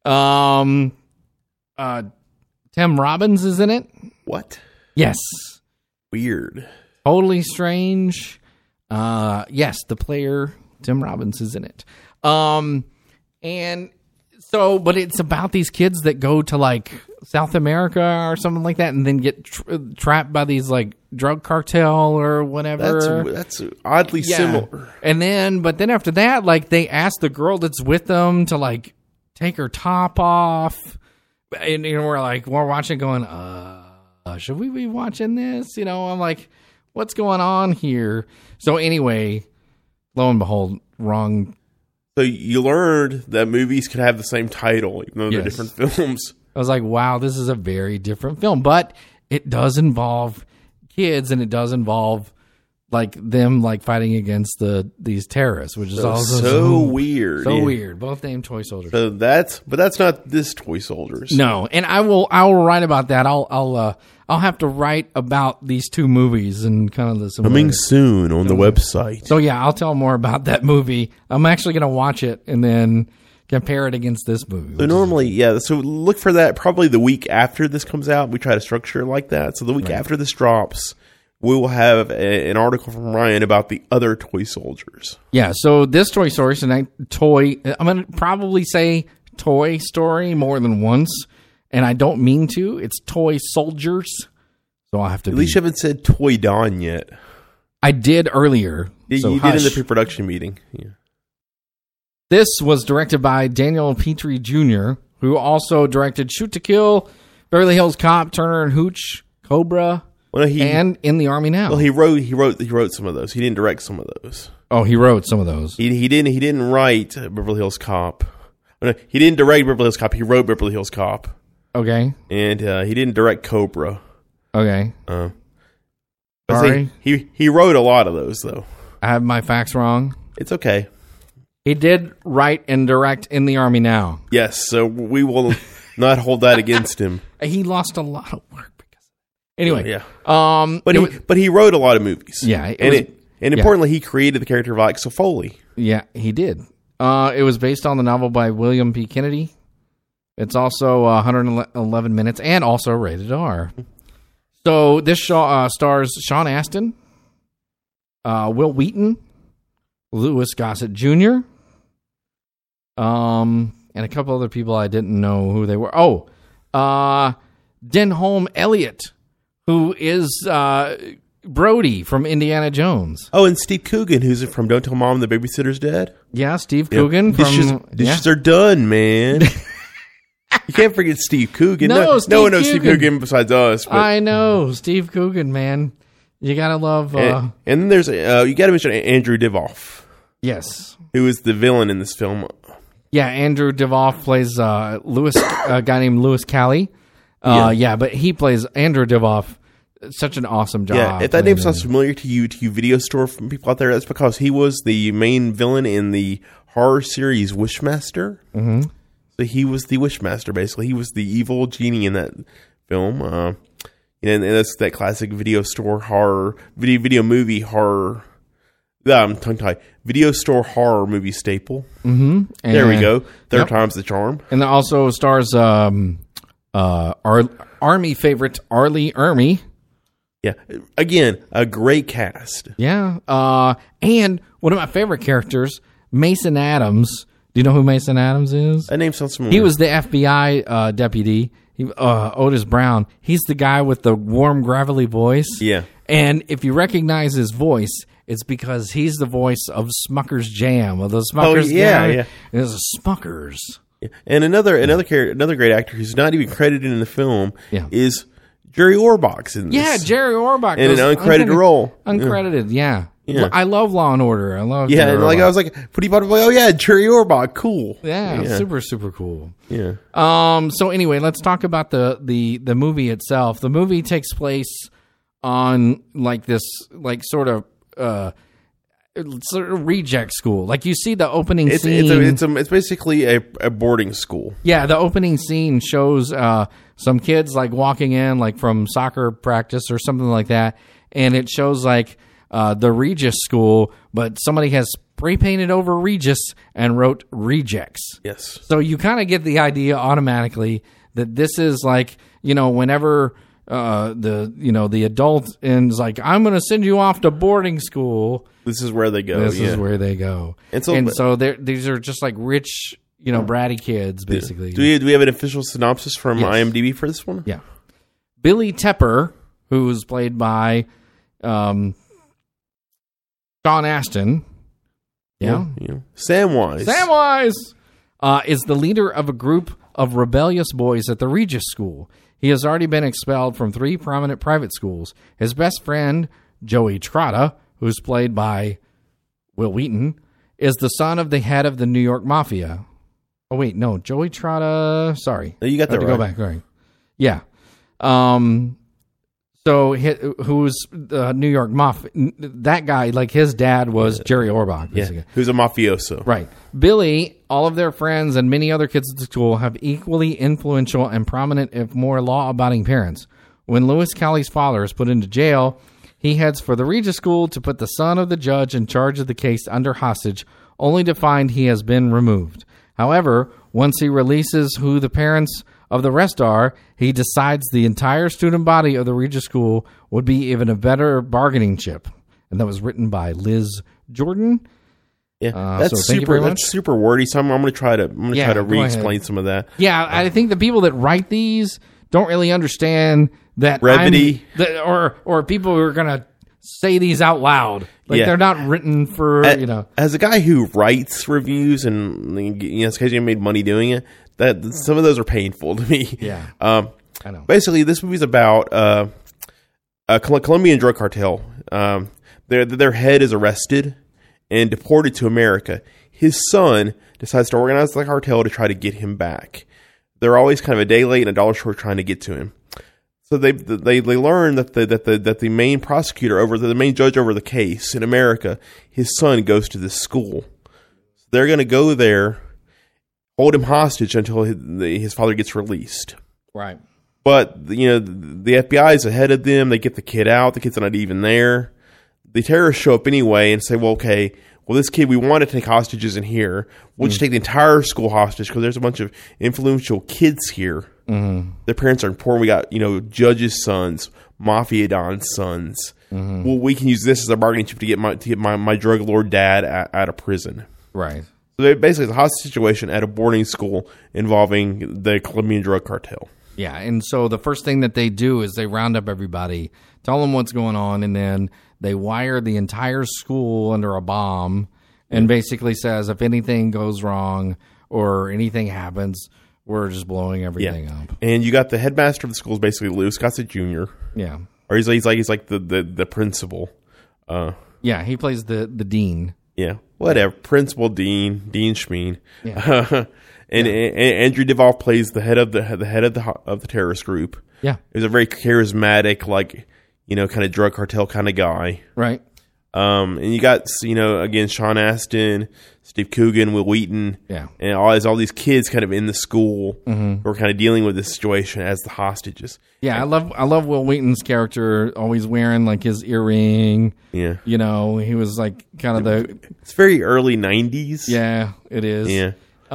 Tim Robbins is in it. What? Yes. Weird. Totally Strange. Yes, the player Tim Robbins is in it. And so, but it's about these kids that go to like South America or something like that, and then get trapped by these like drug cartel or whatever. That's oddly similar. And then after that, like they ask the girl that's with them to like take her top off, and we're watching, going, should we be watching this? I'm like, what's going on here? So anyway, lo and behold, wrong. So you learned that movies could have the same title, even though they're different films. I was like, wow, this is a very different film. But it does involve kids, and it does involve like them like fighting against these terrorists, which is also so weird. So weird. Both named Toy Soldiers. So that's not this Toy Soldiers. No, and I will write about that. I'll have to write about these two movies and kind of the coming soon on the website. So yeah, I'll tell more about that movie. I'm actually going to watch it and then compare it against this movie. So normally, so look for that probably the week after this comes out. We try to structure it like that. So the week after this drops, we will have an article from Ryan about the other Toy Soldiers. Yeah, so this Toy Story, I'm going to probably say Toy Story more than once, and I don't mean to. It's Toy Soldiers, so I'll have to. At least you haven't said Toy Dawn yet. I did earlier. Yeah, so you did in the pre-production meeting. Yeah. This was directed by Daniel Petrie Jr., who also directed Shoot to Kill, Beverly Hills Cop, Turner and Hooch, Cobra. Well, and In the Army Now. Well, he wrote some of those. He didn't direct some of those. Oh, he wrote some of those. He didn't write Beverly Hills Cop. No, he didn't direct Beverly Hills Cop. He wrote Beverly Hills Cop. Okay. And he didn't direct Cobra. Okay. Sorry. He wrote a lot of those though. I have my facts wrong. It's okay. He did write and direct In the Army Now. Yes, so we will not hold that against him. He lost a lot of work because. Anyway. Yeah. But he wrote a lot of movies. Yeah. Importantly, he created the character of Alexa Foley. Yeah, he did. It was based on the novel by William P. Kennedy. It's also 111 minutes and also rated R. So this stars Sean Astin, Will Wheaton, Louis Gossett Jr., and a couple other people I didn't know who they were. Oh, Denholm Elliott, who is Brody from Indiana Jones. Oh, and Steve Coogan, who's from Don't Tell Mom the Babysitter's Dead. Yeah, Steve Coogan. Dishes are done, man. You can't forget Steve Coogan. No one knows Steve Coogan besides us. But. I know Steve Coogan, man. You gotta love. And then there's you gotta mention Andrew Divoff. Yes, who is the villain in this film? Yeah, Andrew Divoff plays Lewis, a guy named Lewis Calley. But he plays Andrew Divoff. Such an awesome job. Yeah, if that name sounds familiar to you video store from people out there, that's because he was the main villain in the horror series Wishmaster. Mm-hmm. So he was the Wishmaster, basically. He was the evil genie in that film. And that's that classic video store horror, video movie horror. I'm tongue-tied. Video store horror movie staple. Mm-hmm. There we go. Third time's the charm. And it also stars our Army favorite, Arlie Ermy. Yeah. Again, a great cast. Yeah. And one of my favorite characters, Mason Adams. Do you know who Mason Adams is? That name sounds familiar. He was the FBI deputy, Otis Brown. He's the guy with the warm, gravelly voice. Yeah. And if you recognize his voice, it's because he's the voice of Smucker's Jam. Of the Smucker's Jam. Yeah. It's Smucker's. Yeah. And another great actor who's not even credited in the film is Jerry Orbach in this. Yeah, Jerry Orbach. In an uncredited role. Uncredited, yeah. I love Law and Order. I love Jerry and Orbach. I was like, what do you want? Oh yeah, Jerry Orbach, cool. Yeah, super, super cool. Yeah. So anyway, let's talk about the movie itself. The movie takes place on sort of reject school. Like you see the opening scene. It's basically a boarding school. Yeah, the opening scene shows some kids like walking in like from soccer practice or something like that, and it shows like the Regis school, but somebody has spray painted over Regis and wrote rejects. Yes. So you kind of get the idea automatically that this is like, whenever the adult is like, I'm going to send you off to boarding school. This is where they go. This is where they go. And so these are just like rich, bratty kids, basically. Do we have an official synopsis from IMDb for this one? Yeah. Billy Tepper, who's played by Sean Astin. Yeah. Samwise. Is the leader of a group of rebellious boys at the Regis School. He has already been expelled from 3 prominent private schools. His best friend, Joey Trotta, who's played by Will Wheaton, is the son of the head of the New York Mafia. Oh, wait, no. Joey Trotta. Sorry. No, you got that right. Go back. Right. Yeah. So who's the New York Mafia? That guy, like his dad was Jerry Orbach, basically. Yeah, who's a mafioso. Right. Billy, all of their friends, and many other kids at the school have equally influential and prominent, if more law-abiding parents. When Lewis Calley's father is put into jail, he heads for the Regis School to put the son of the judge in charge of the case under hostage, only to find he has been removed. However, once he releases who the parents of the rest are, he decides the entire student body of the Regis School would be even a better bargaining chip. And that was written by Liz Jordan. Yeah, that's super wordy. So I'm going to try to re-explain some of that. Yeah, I think the people that write these don't really understand that brevity, or people who are going to say these out loud. They're not written for As a guy who writes reviews and it's because you made money doing it, that some of those are painful to me. Yeah, I know. Basically, this movie's about a Colombian drug cartel. Their head is arrested, and deported to America. His son decides to organize the cartel to try to get him back. They're always kind of a day late and a dollar short trying to get to him. So they learn that the main prosecutor the main judge over the case in America, his son goes to this school. So they're going to go there, hold him hostage until his father gets released. Right. But the FBI is ahead of them. They get the kid out. The kid's not even there. The terrorists show up anyway and say, well, this kid, we want to take hostages in here. We'll just take the entire school hostage because there's a bunch of influential kids here. Mm-hmm. Their parents are important. We got, judges' sons, mafia don's sons. Mm-hmm. Well, we can use this as a bargaining chip to get my drug lord dad out of prison. Right. So basically, it's a hostage situation at a boarding school involving the Colombian drug cartel. Yeah, and so the first thing that they do is they round up everybody, tell them what's going on, and then they wire the entire school under a bomb and basically says if anything goes wrong or anything happens, we're just blowing everything up. And you got the headmaster of the school is basically Louis Gossett Jr. Yeah. Or he's like the principal. Yeah, he plays the dean. Yeah, whatever. Principal, dean Schmeen. Yeah. And Andrew Duvall plays the head of the terrorist group. Yeah. He's a very charismatic, kind of drug cartel kind of guy. Right. And you got, again, Sean Astin, Steve Coogan, Will Wheaton, and all these kids kind of in the school who are kind of dealing with this situation as the hostages. Yeah, I love Will Wheaton's character always wearing like his earring. Yeah. He was like kind of it's very early 90s. Yeah, it is. Yeah.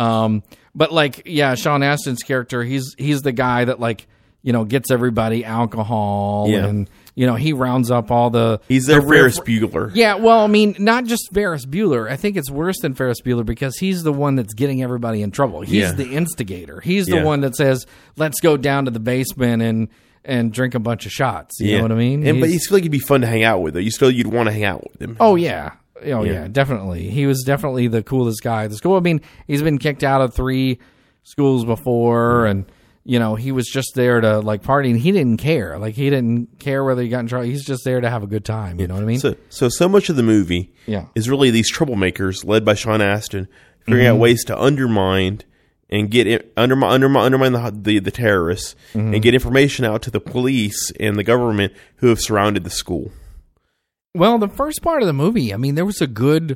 But Sean Astin's character, he's the guy that gets everybody alcohol and he rounds up all the... He's their Ferris Bueller. Yeah, well, I mean, not just Ferris Bueller. I think it's worse than Ferris Bueller because he's the one that's getting everybody in trouble. He's the instigator. He's the one that says, let's go down to the basement and drink a bunch of shots. You know what I mean? But you feel like he'd be fun to hang out with, though. You'd want to hang out with him. Oh, yeah. Yeah, definitely. He was definitely the coolest guy at the school. I mean, he's been kicked out of 3 schools before, and... he was just there to party, and he didn't care. He didn't care whether he got in trouble. He's just there to have a good time. You know what I mean? So much of the movie is really these troublemakers led by Sean Astin figuring out ways to undermine and undermine the terrorists and get information out to the police and the government who have surrounded the school. Well, the first part of the movie, I mean, there was a good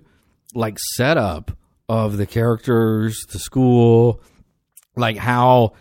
setup of the characters, the school, how.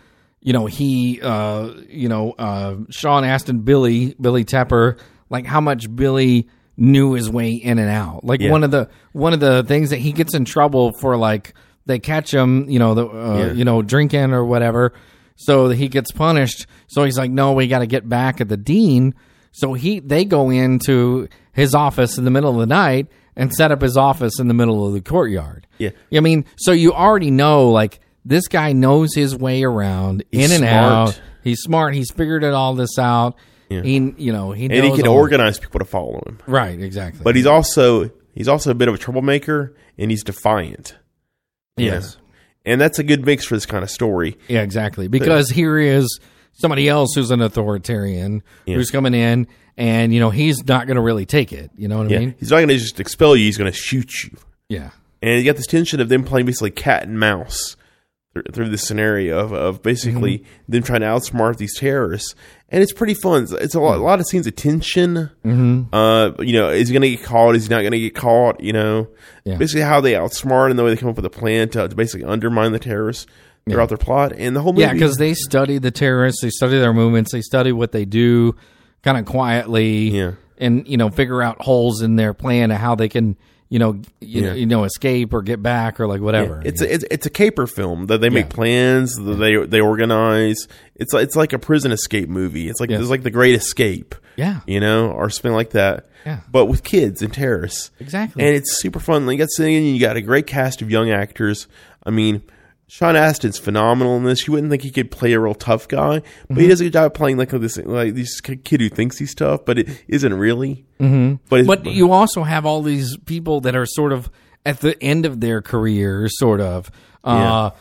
Sean Astin, Billy Tepper, how much Billy knew his way in and out. One of the things that he gets in trouble for, they catch him, drinking or whatever, so he gets punished. So he's like, no, we got to get back at the dean. So they go into his office in the middle of the night and set up his office in the middle of the courtyard. Yeah. I mean, so you already know, this guy knows his way around in and out. He's smart. He's figured all this out. Yeah. He knows, and he can organize people to follow him. Right, exactly. But he's also a bit of a troublemaker, and he's defiant. Yes, and that's a good mix for this kind of story. Yeah, exactly. Because here is somebody else who's an authoritarian who's coming in, and he's not going to really take it. You know what I mean? He's not going to just expel you. He's going to shoot you. Yeah, and you got this tension of them playing basically cat and mouse through this scenario of basically them trying to outsmart these terrorists, and it's pretty fun. It's a lot of scenes of tension. Mm-hmm. Is he going to get caught? Is he not going to get caught? Basically how they outsmart and the way they come up with a plan to basically undermine the terrorists throughout their plot and the whole movie. Yeah, because they study the terrorists, they study their movements, they study what they do, kind of quietly, and figure out holes in their plan of how they can. Escape or get back or whatever. Yeah. It's a caper film that they make plans, that they organize. It's like a prison escape movie. It's it's like The Great Escape. Yeah. Or something like that. Yeah. But with kids and terrorists. Exactly. And it's super fun. You got singing, you got a great cast of young actors. I mean, Sean Astin's phenomenal in this. You wouldn't think he could play a real tough guy, but he does a good job playing this kid who thinks he's tough, but it isn't really. Mm-hmm. But you also have all these people that are sort of at the end of their career, sort of. Like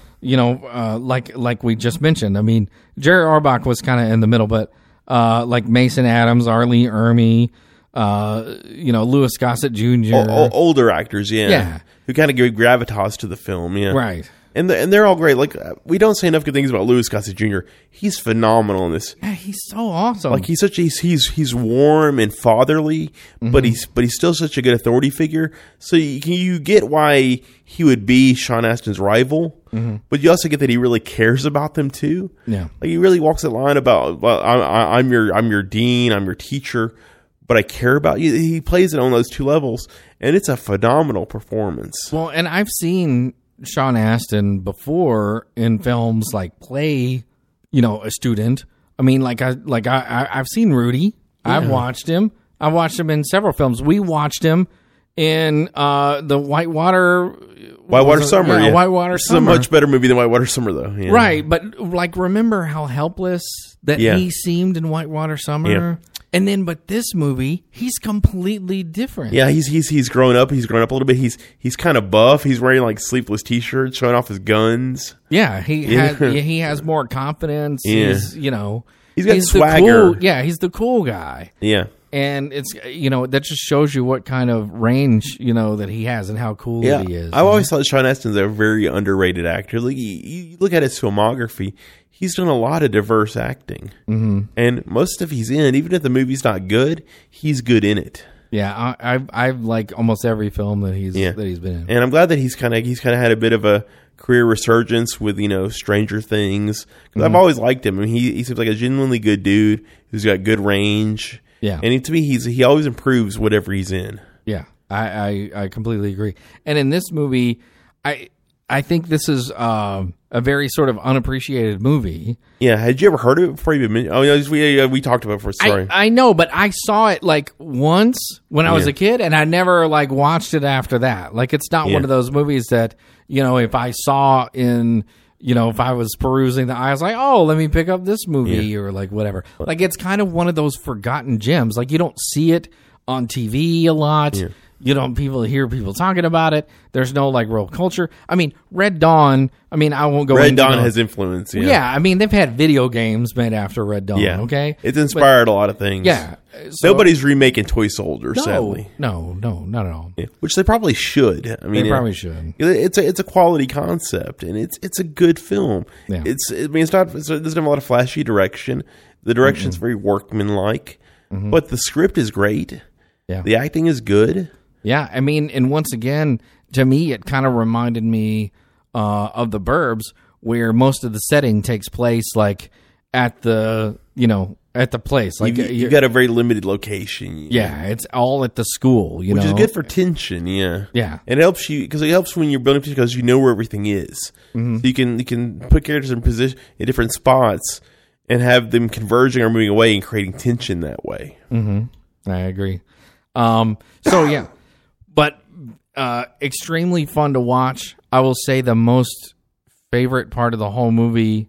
we just mentioned. I mean, Jerry Orbach was kind of in the middle, but like Mason Adams, R. Lee Ermey, Louis Gossett Jr. Older actors, Yeah. who kind of give gravitas to the film, yeah. Right. And they're all great. Like, we don't say enough good things about Louis Gossett Jr. He's phenomenal in this. Yeah, he's so awesome. Like, he's warm and fatherly, but he's still such a good authority figure. So you get why he would be Sean Astin's rival, but you also get that he really cares about them too. Yeah. Like, he really walks that line about, well, I'm your dean, I'm your teacher, but I care about you. He plays it on those two levels, and it's a phenomenal performance. Well, and I've seen Sean Astin before in films like play, a student. I mean, I've seen Rudy. Yeah. I've watched him. I've watched him in several films. We watched him in the Whitewater Summer. Yeah, yeah. Whitewater It's Summer. a much better movie than Whitewater Summer, though. Yeah. Right, but remember how helpless that he seemed in Whitewater Summer? Yeah. And then, but this movie, he's completely different. Yeah, he's grown up. He's grown up a little bit. He's kind of buff. He's wearing like sleeveless t-shirts, showing off his guns. Yeah, he has more confidence. Yeah. He's got swagger. He's the cool guy. Yeah. And it's that just shows you what kind of range that he has and how cool that he is. I've always thought Sean Astin's a very underrated actor. Like, you look at his filmography, he's done a lot of diverse acting, and most of he's in. Even if the movie's not good, he's good in it. Yeah, I've like almost every film that he's been in, and I'm glad that he's kind of had a bit of a career resurgence with Stranger Things, because I've always liked him. I mean, he seems like a genuinely good dude who's got good range. Yeah, and to me, he always improves whatever he's in. Yeah, I completely agree. And in this movie, I think this is a very sort of unappreciated movie. Yeah, had you ever heard of it before you mentioned? Oh, we talked about it before. Sorry, I know, but I saw it like once when I was a kid, and I never like watched it after that. Like, it's not one of those movies that if I saw in. If I was perusing the aisles, like, oh, let me pick up this movie or like whatever. Like, it's kind of one of those forgotten gems. Like, you don't see it on TV a lot. Yeah. You don't hear people talking about it. There's no like real culture. I mean, Red Dawn. I mean, I won't go. Red Dawn has influence. Yeah. I mean, they've had video games made after Red Dawn. Yeah. Okay, it's inspired a lot of things. Yeah. So, nobody's remaking Toy Soldier, sadly. No, not at all. Yeah. Which they probably should. I mean, they probably should. It's a quality concept, and it's a good film. Yeah. It doesn't have a lot of flashy direction. The direction's very workmanlike, but the script is great. Yeah. The acting is good. Yeah, I mean, and once again, to me, it kind of reminded me of The Burbs, where most of the setting takes place like at the place. Like, you got a very limited location. Yeah, it's all at the school, which is good for tension. Yeah, yeah, and it helps you because it helps when you're building because you know where everything is. So you can put characters in position in different spots and have them converging or moving away and creating tension that way. I agree. So yeah. But extremely fun to watch. I will say the most favorite part of the whole movie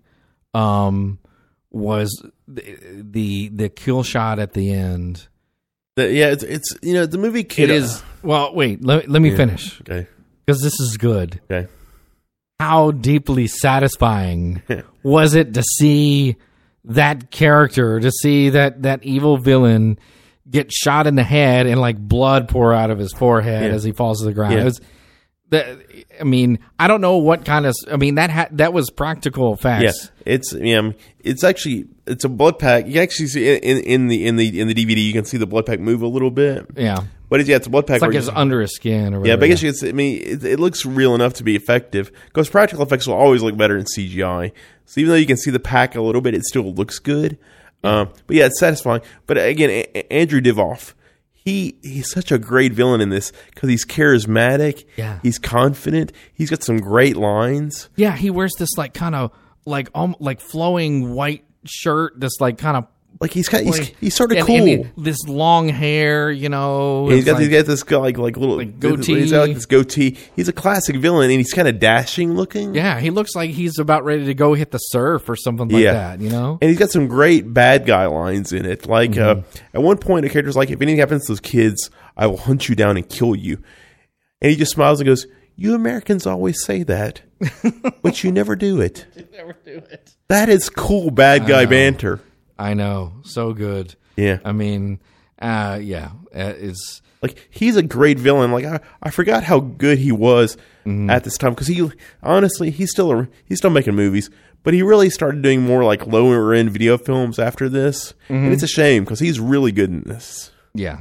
was the kill shot at the end. It's the movie. It is. Well, wait. Let me finish. Okay. Because this is good. Okay. How deeply satisfying was it to see that character, to see that evil villain get shot in the head and like blood pour out of his forehead as he falls to the ground. It was, I mean, I don't know what kind of. I mean, that was practical effects. Yeah, it's a blood pack. You can actually see in the DVD. You can see the blood pack move a little bit. Yeah, but it's a blood pack. It's like it's under his skin or whatever. Yeah, but I guess it looks real enough to be effective because practical effects will always look better in CGI. So even though you can see the pack a little bit, it still looks good. But yeah, it's satisfying. But again, Andrew Divoff, he's such a great villain in this because he's charismatic. Yeah, he's confident. He's got some great lines. Yeah, he wears this like kind of like flowing white shirt. This like kind of like he's sort of cool. And this long hair, he's got this like little goatee. He's got like this goatee. He's a classic villain, and he's kind of dashing looking. Yeah, he looks like he's about ready to go hit the surf or something like that. And he's got some great bad guy lines in it. Like at one point, a character's like, "If anything happens to those kids, I will hunt you down and kill you." And he just smiles and goes, "You Americans always say that, but you never do it. You never do it." That is cool bad guy banter. I know. So good. Yeah. I mean, It's Like, he's a great villain. Like, I forgot how good he was at this time, because he's still making movies, but he really started doing more like lower end video films after this, and it's a shame because he's really good in this. Yeah,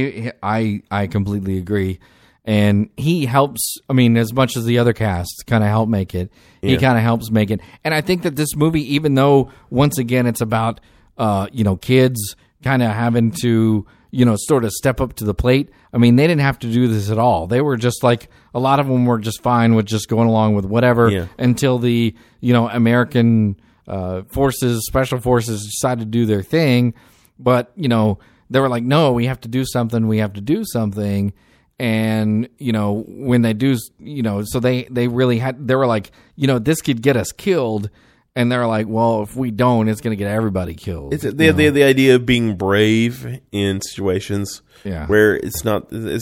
I completely agree, and he helps. I mean, as much as the other casts kind of help make it, he kind of helps make it. And I think that this movie, even though once again it's about kids kind of having to sort of step up to the plate. I mean, they didn't have to do this at all. They were just like, a lot of them were just fine with just going along with whatever until the American special forces decided to do their thing. But they were like, no, we have to do something. We have to do something. And, when they do, so they really they were like, this could get us killed. And they're like, well, if we don't, it's going to get everybody killed. They have the idea of being brave in situations where it's not, where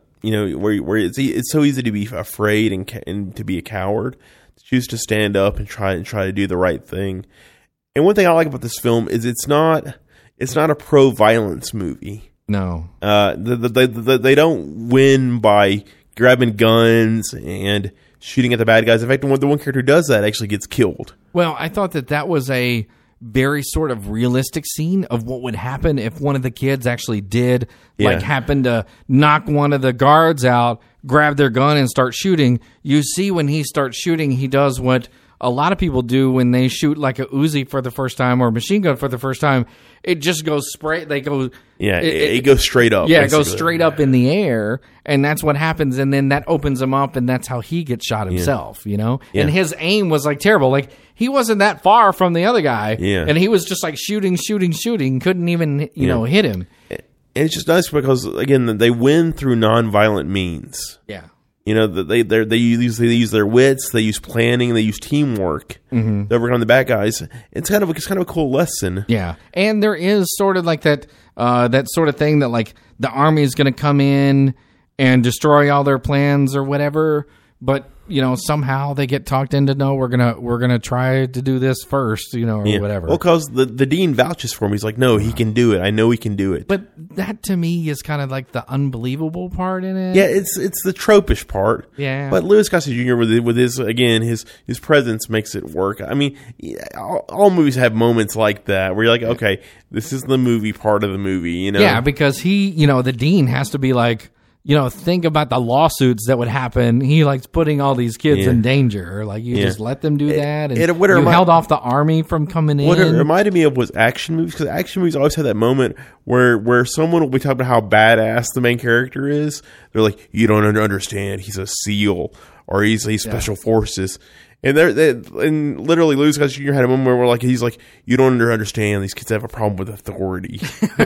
it's so easy to be afraid and to be a coward. To choose to stand up and try to do the right thing. And one thing I like about this film is it's not a pro-violence movie. No. They don't win by grabbing guns and shooting at the bad guys. In fact, the one character who does that actually gets killed. Well, I thought that was a very sort of realistic scene of what would happen if one of the kids actually did happen to knock one of the guards out, grab their gun and start shooting. You see when he starts shooting, he does what a lot of people do when they shoot like a Uzi for the first time or a machine gun for the first time. It just goes they go... Yeah, it goes straight up. Yeah, basically. It goes straight up in the air, and that's what happens, and then that opens him up, and that's how he gets shot himself, Yeah. And his aim was like terrible. Like, he wasn't that far from the other guy, and he was just like shooting, couldn't even, hit him. And it's just nice because, again, they win through nonviolent means. Yeah. They use their wits, they use planning, they use teamwork to overcome the bad guys. It's kind of a cool lesson. Yeah, and there is sort of like that sort of thing that like the army is going to come in and destroy all their plans or whatever, but somehow they get talked into we're gonna try to do this first, or whatever. Well, because the dean vouches for him. He's like, no, he can do it. I know he can do it. But that to me is kind of like the unbelievable part in it. Yeah, it's the tropish part. Yeah. But Louis Gossett Jr. with his presence makes it work. I mean, all movies have moments like that where you're like, okay, this is the movie part of the movie. Yeah, because he, the dean has to be like, think about the lawsuits that would happen. He likes putting all these kids in danger. Like, you just let them do that. And you held off the army from coming in. What it reminded me of was action movies, because action movies always have that moment where someone will be talking about how badass the main character is. They're like, you don't understand. He's a SEAL, or he's special forces. And and literally, Louis Gossett Jr. had a moment where he's like, you don't understand. These kids have a problem with authority.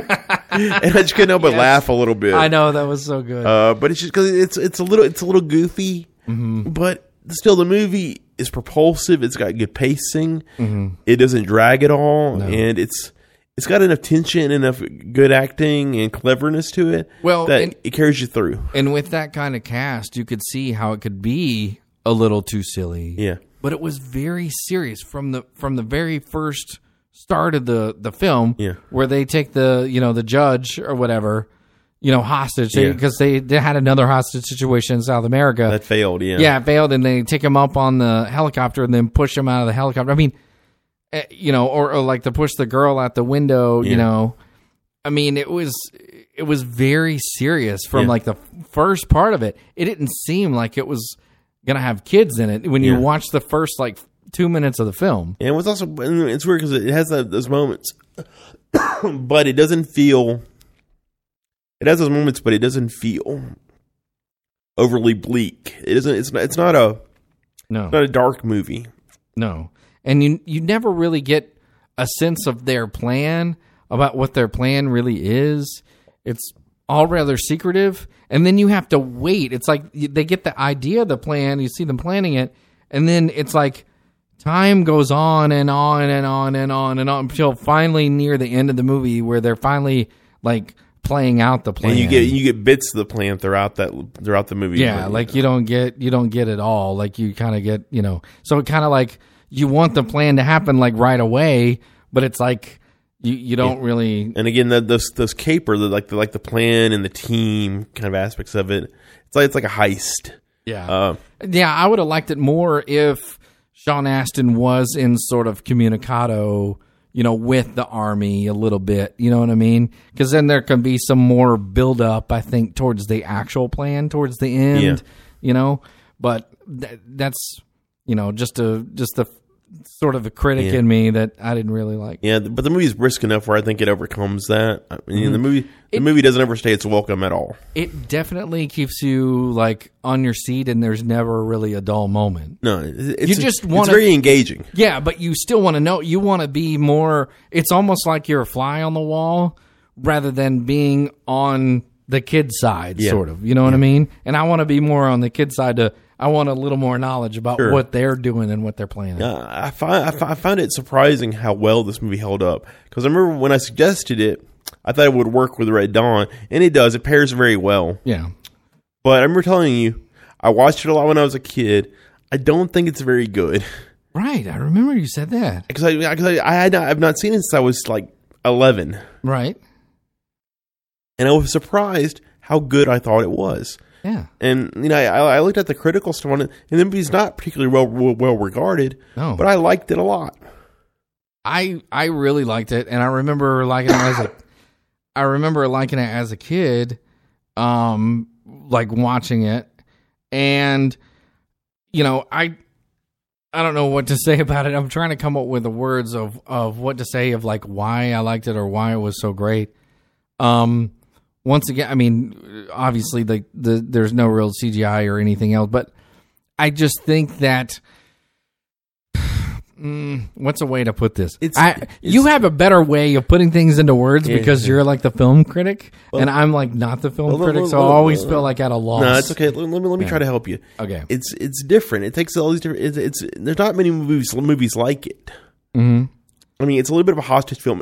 And I just couldn't help but laugh a little bit. I know, that was so good. But it's just because it's a little goofy, but still the movie is propulsive. It's got good pacing. It doesn't drag at all, and it's got enough tension, enough good acting and cleverness to it. That it carries you through. And with that kind of cast, you could see how it could be a little too silly. Yeah. But it was very serious from the very first start of the film, where they take the judge or whatever, hostage, because they had another hostage situation in South America that failed. It failed, and they take him up on the helicopter and then push him out of the helicopter. I mean, or like to push the girl out the window. I mean, it was very serious from like the first part of it. It didn't seem like it was gonna have kids in it when you watch the first 2 minutes of the film. And it's weird because it has those moments, but it doesn't feel. It has those moments, but it doesn't feel overly bleak. It doesn't. It's not a dark movie. No, and you never really get a sense of their plan, about what their plan really is. It's all rather secretive, and then you have to wait. It's like they get the idea of the plan, you see them planning it, and then it's like time goes on and on and on and on and on until finally near the end of the movie, where they're finally playing out the plan. And you get bits of the plan throughout the movie. Yeah, you don't get it all. Like, you kind of get, so it kind of you want the plan to happen right away, but it's You don't really. And again, those caper, like the plan and the team kind of aspects of it. It's like a heist. Yeah. I would have liked it more if Sean Astin was in sort of communicado, with the army a little bit. You know what I mean? Because then there can be some more build up, I think, towards the actual plan towards the end. But that's just a sort of a critic in me that I didn't really like. Yeah, but the movie's brisk enough where I think it overcomes that. I mean, the movie doesn't overstay its welcome at all. It definitely keeps you like on your seat, and there's never really a dull moment. No, it's very engaging. Yeah, but you still want to know. You want to be more. It's almost like you're a fly on the wall rather than being on the kid side, sort of. You know what I mean? And I want to be more on the kid side I want a little more knowledge about what they're doing and what they're planning. I found it surprising how well this movie held up. Because I remember when I suggested it, I thought it would work with Red Dawn, and it does. It pairs very well. Yeah. But I remember telling you, I watched it a lot when I was a kid. I don't think it's very good. Right. I remember you said that. Because I've not seen it since I was like 11. Right. And I was surprised how good I thought it was. Yeah. And, I looked at the critical stuff on it, and the movie's not particularly well regarded, but I liked it a lot. I really liked it, and I remember liking it as a kid, like watching it, and, I don't know what to say about it. I'm trying to come up with the words of what to say of like why I liked it or why it was so great. Once again, I mean, obviously, there's no real CGI or anything else, but I just think that what's a way to put this? You have a better way of putting things into words because you're like the film critic, and I'm like not the film critic, so I always feel like at a loss. No, it's okay. Let me try to help you. Okay, it's different. It takes all these different. There's not many movies like it. Mm-hmm. I mean, it's a little bit of a hostage film.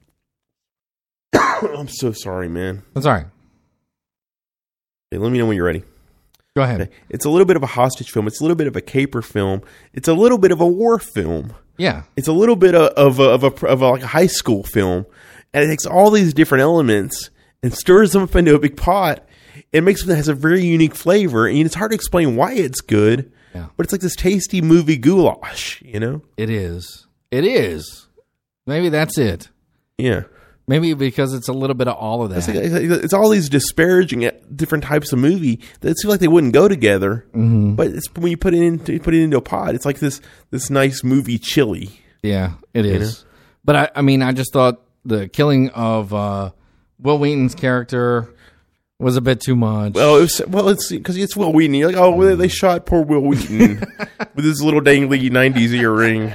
I'm so sorry, man. That's all right. Okay, let me know when you're ready. Go ahead. Okay. It's a little bit of a hostage film. It's a little bit of a caper film. It's a little bit of a war film. Yeah. It's a little bit of a high school film, and it takes all these different elements and stirs them up into a big pot. It makes it has a very unique flavor, and it's hard to explain why it's good. Yeah. But it's like this tasty movie goulash, It is. It is. Maybe that's it. Yeah. Maybe because it's a little bit of all of that. It's all these disparaging different types of movie that seem like they wouldn't go together. Mm-hmm. But it's when you put it into a pot, it's like this nice movie chili. Yeah, it is. But I just thought the killing of Will Wheaton's character was a bit too much. It's because it's Will Wheaton. You're like, they shot poor Will Wheaton with his little dangly 90s earring.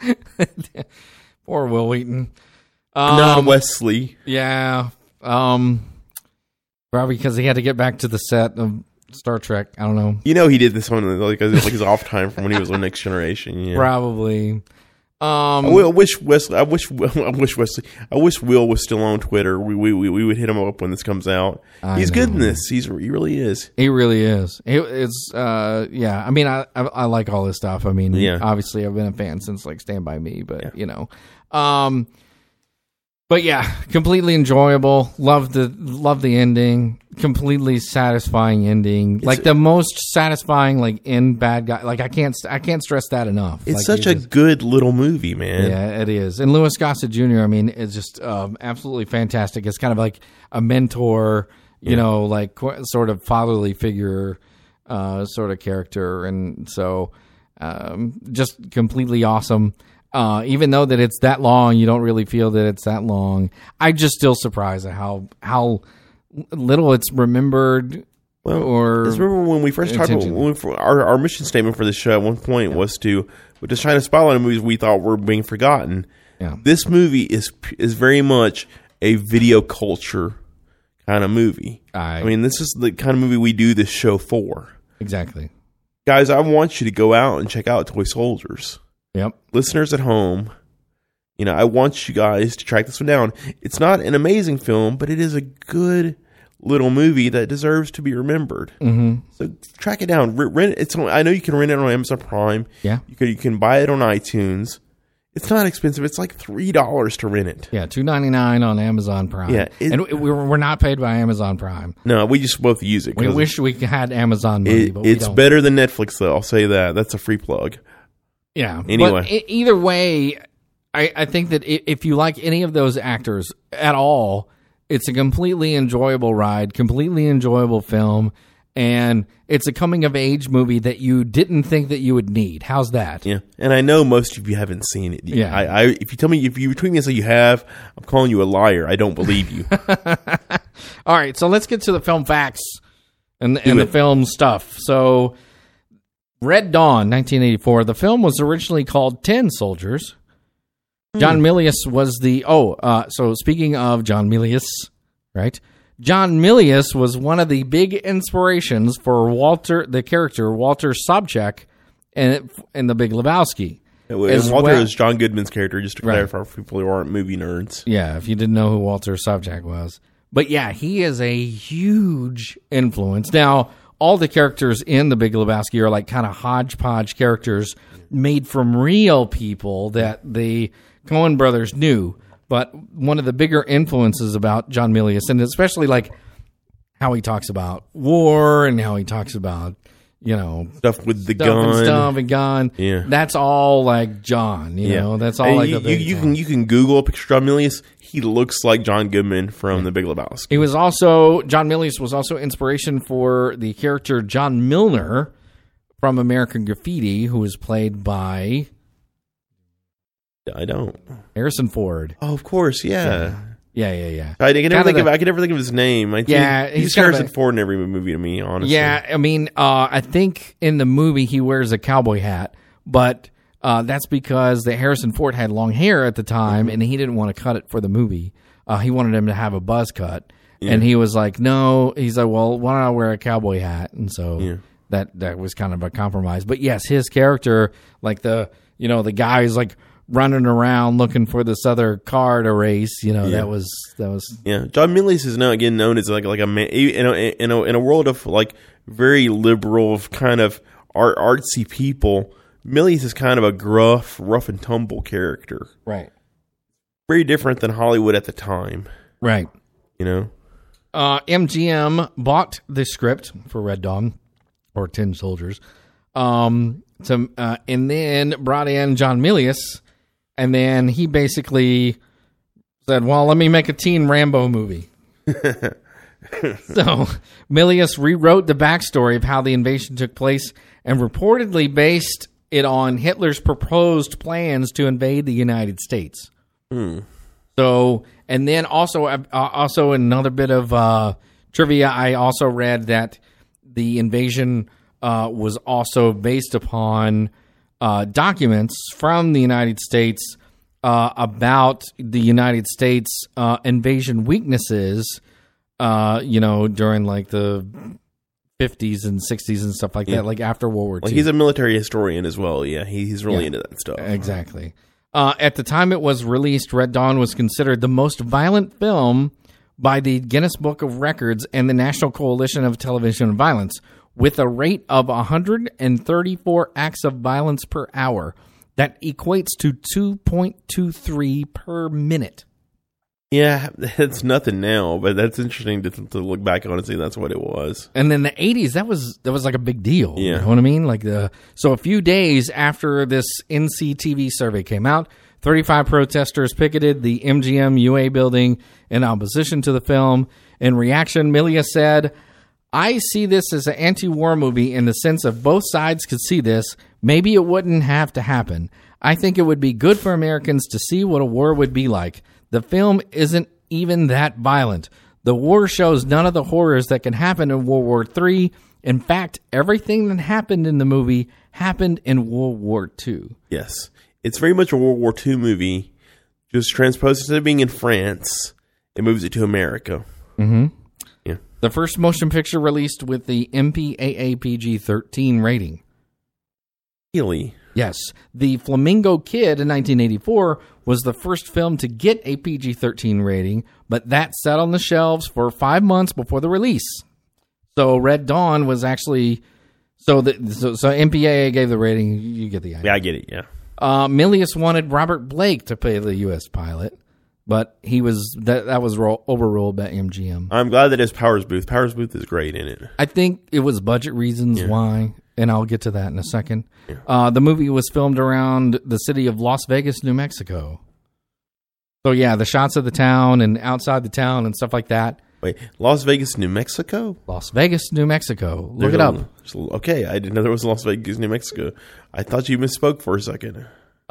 Poor Will Wheaton. Not Wesley. Yeah. Probably because he had to get back to the set of Star Trek. I don't know. He did this one like his off time from when he was on Next Generation. Yeah. Probably. I wish Will was still on Twitter. We would hit him up when this comes out. He's good in this. He really is. He really is. It's yeah. I mean, I like all this stuff. I mean, obviously I've been a fan since like Stand By Me, but But yeah, completely enjoyable. Love the ending. Completely satisfying ending. Like the most satisfying like end bad guy. Like I can't stress that enough. It's such a good little movie, man. Yeah, it is. And Louis Gossett Jr. I mean, is just absolutely fantastic. It's kind of like a mentor, like sort of fatherly figure, sort of character, and so just completely awesome. Even though that it's that long, you don't really feel that it's that long. I'm just still surprised at how little it's remembered. Remember when we first talked about our mission statement for this show at one point was to shine a spotlight on movies we thought were being forgotten. Yeah. This movie is very much a video culture kind of movie. I mean, this is the kind of movie we do this show for. Exactly. Guys, I want you to go out and check out Toy Soldiers. Yep. Listeners at home, I want you guys to track this one down. It's not an amazing film, but it is a good little movie that deserves to be remembered. Mm-hmm. So track it down. Rent it. I know you can rent it on Amazon Prime. Yeah. You can buy it on iTunes. It's not expensive. It's like $3 to rent it. Yeah, $2.99 on Amazon Prime. Yeah, and we're not paid by Amazon Prime. No, we just both use it. We wish we had Amazon money, but we it's don't. better than Netflix, though. I'll say that. That's a free plug. Yeah. Anyway. But either way, I think that if you like any of those actors at all, it's a completely enjoyable ride, completely enjoyable film, and it's a coming-of-age movie that you didn't think that you would need. How's that? Yeah, and I know most of you haven't seen it. Yeah. If you tell me, if you between me and say you have, I'm calling you a liar. I don't believe you. All right, so let's get to the film facts and the film stuff. So, Red Dawn, 1984. The film was originally called 10 Soldiers. John Milius was the... so speaking of John Milius, right? John Milius was one of the big inspirations for the character Walter Sobchak in The Big Lebowski. And Walter is John Goodman's character, just to clarify for people who aren't movie nerds. Yeah, if you didn't know who Walter Sobchak was. But yeah, he is a huge influence. Now, all the characters in The Big Lebowski are like kind of hodgepodge characters made from real people that the Coen brothers knew. But one of the bigger influences about John Milius, and especially like how he talks about war and how he talks about, Stuff with the gun. Yeah. That's all like John, you know. That's all like you can Google a picture of John Milius. He looks like John Goodman from The Big Lebowski. John Milius was also inspiration for the character John Milner from American Graffiti, who was played by... I don't. Harrison Ford. Oh, of course, yeah. Yeah. I can never think of his name. He's Harrison Ford in every movie to me, honestly. Yeah, I mean, I think in the movie he wears a cowboy hat, but that's because the Harrison Ford had long hair at the time, and he didn't want to cut it for the movie. He wanted him to have a buzz cut, and he was like, no. He's like, well, why don't I wear a cowboy hat? And so that was kind of a compromise. But yes, his character, like the guy's like running around looking for this other car to race, that was John Milius is now again known as like a man in a world of like very liberal kind of artsy people. Milius is kind of a gruff, rough and tumble character, right? Very different than Hollywood at the time, right? MGM bought the script for Red Dawn or 10 Soldiers, and then brought in John Milius. And then he basically said, well, let me make a teen Rambo movie. So Milius rewrote the backstory of how the invasion took place and reportedly based it on Hitler's proposed plans to invade the United States. So, and then also another bit of trivia, I also read that the invasion was also based upon documents from the United States about the United States invasion weaknesses, during like the 50s and 60s and stuff like that, like after World War II. He's a military historian as well. Yeah, he's really into that stuff. Exactly. At the time it was released, Red Dawn was considered the most violent film by the Guinness Book of Records and the National Coalition of Television Violence, with a rate of 134 acts of violence per hour. That equates to 2.23 per minute. Yeah, that's nothing now, but that's interesting to look back on and see that's what it was. And in the 80s, that was like a big deal. Yeah. You know what I mean? So a few days after this NCTV survey came out, 35 protesters picketed the MGM UA building in opposition to the film. In reaction, Milius said, I see this as an anti-war movie in the sense of both sides could see this. Maybe it wouldn't have to happen. I think it would be good for Americans to see what a war would be like. The film isn't even that violent. The war shows none of the horrors that can happen in World War III. In fact, everything that happened in the movie happened in World War II. Yes. It's very much a World War II movie. Just transposed instead of being in France, it moves it to America. Mm-hmm. Yeah. The first motion picture released with the MPAA PG-13 rating. Really? Yes. The Flamingo Kid in 1984 was the first film to get a PG-13 rating, but that sat on the shelves for 5 months before the release. So Red Dawn was actually... So MPAA gave the rating. You get the idea. Yeah, I get it, yeah. Milius wanted Robert Blake to play the U.S. pilot, but he was that was overruled by MGM. I'm glad that it's Powers Booth. Powers Booth is great in it. I think it was budget reasons why, and I'll get to that in a second. The movie was filmed around the city of Las Vegas, New Mexico. So, yeah, the shots of the town and outside the town and stuff like that. Wait, Las Vegas, New Mexico? Las Vegas, New Mexico. Look it up. Okay, I didn't know there was Las Vegas, New Mexico. I thought you misspoke for a second.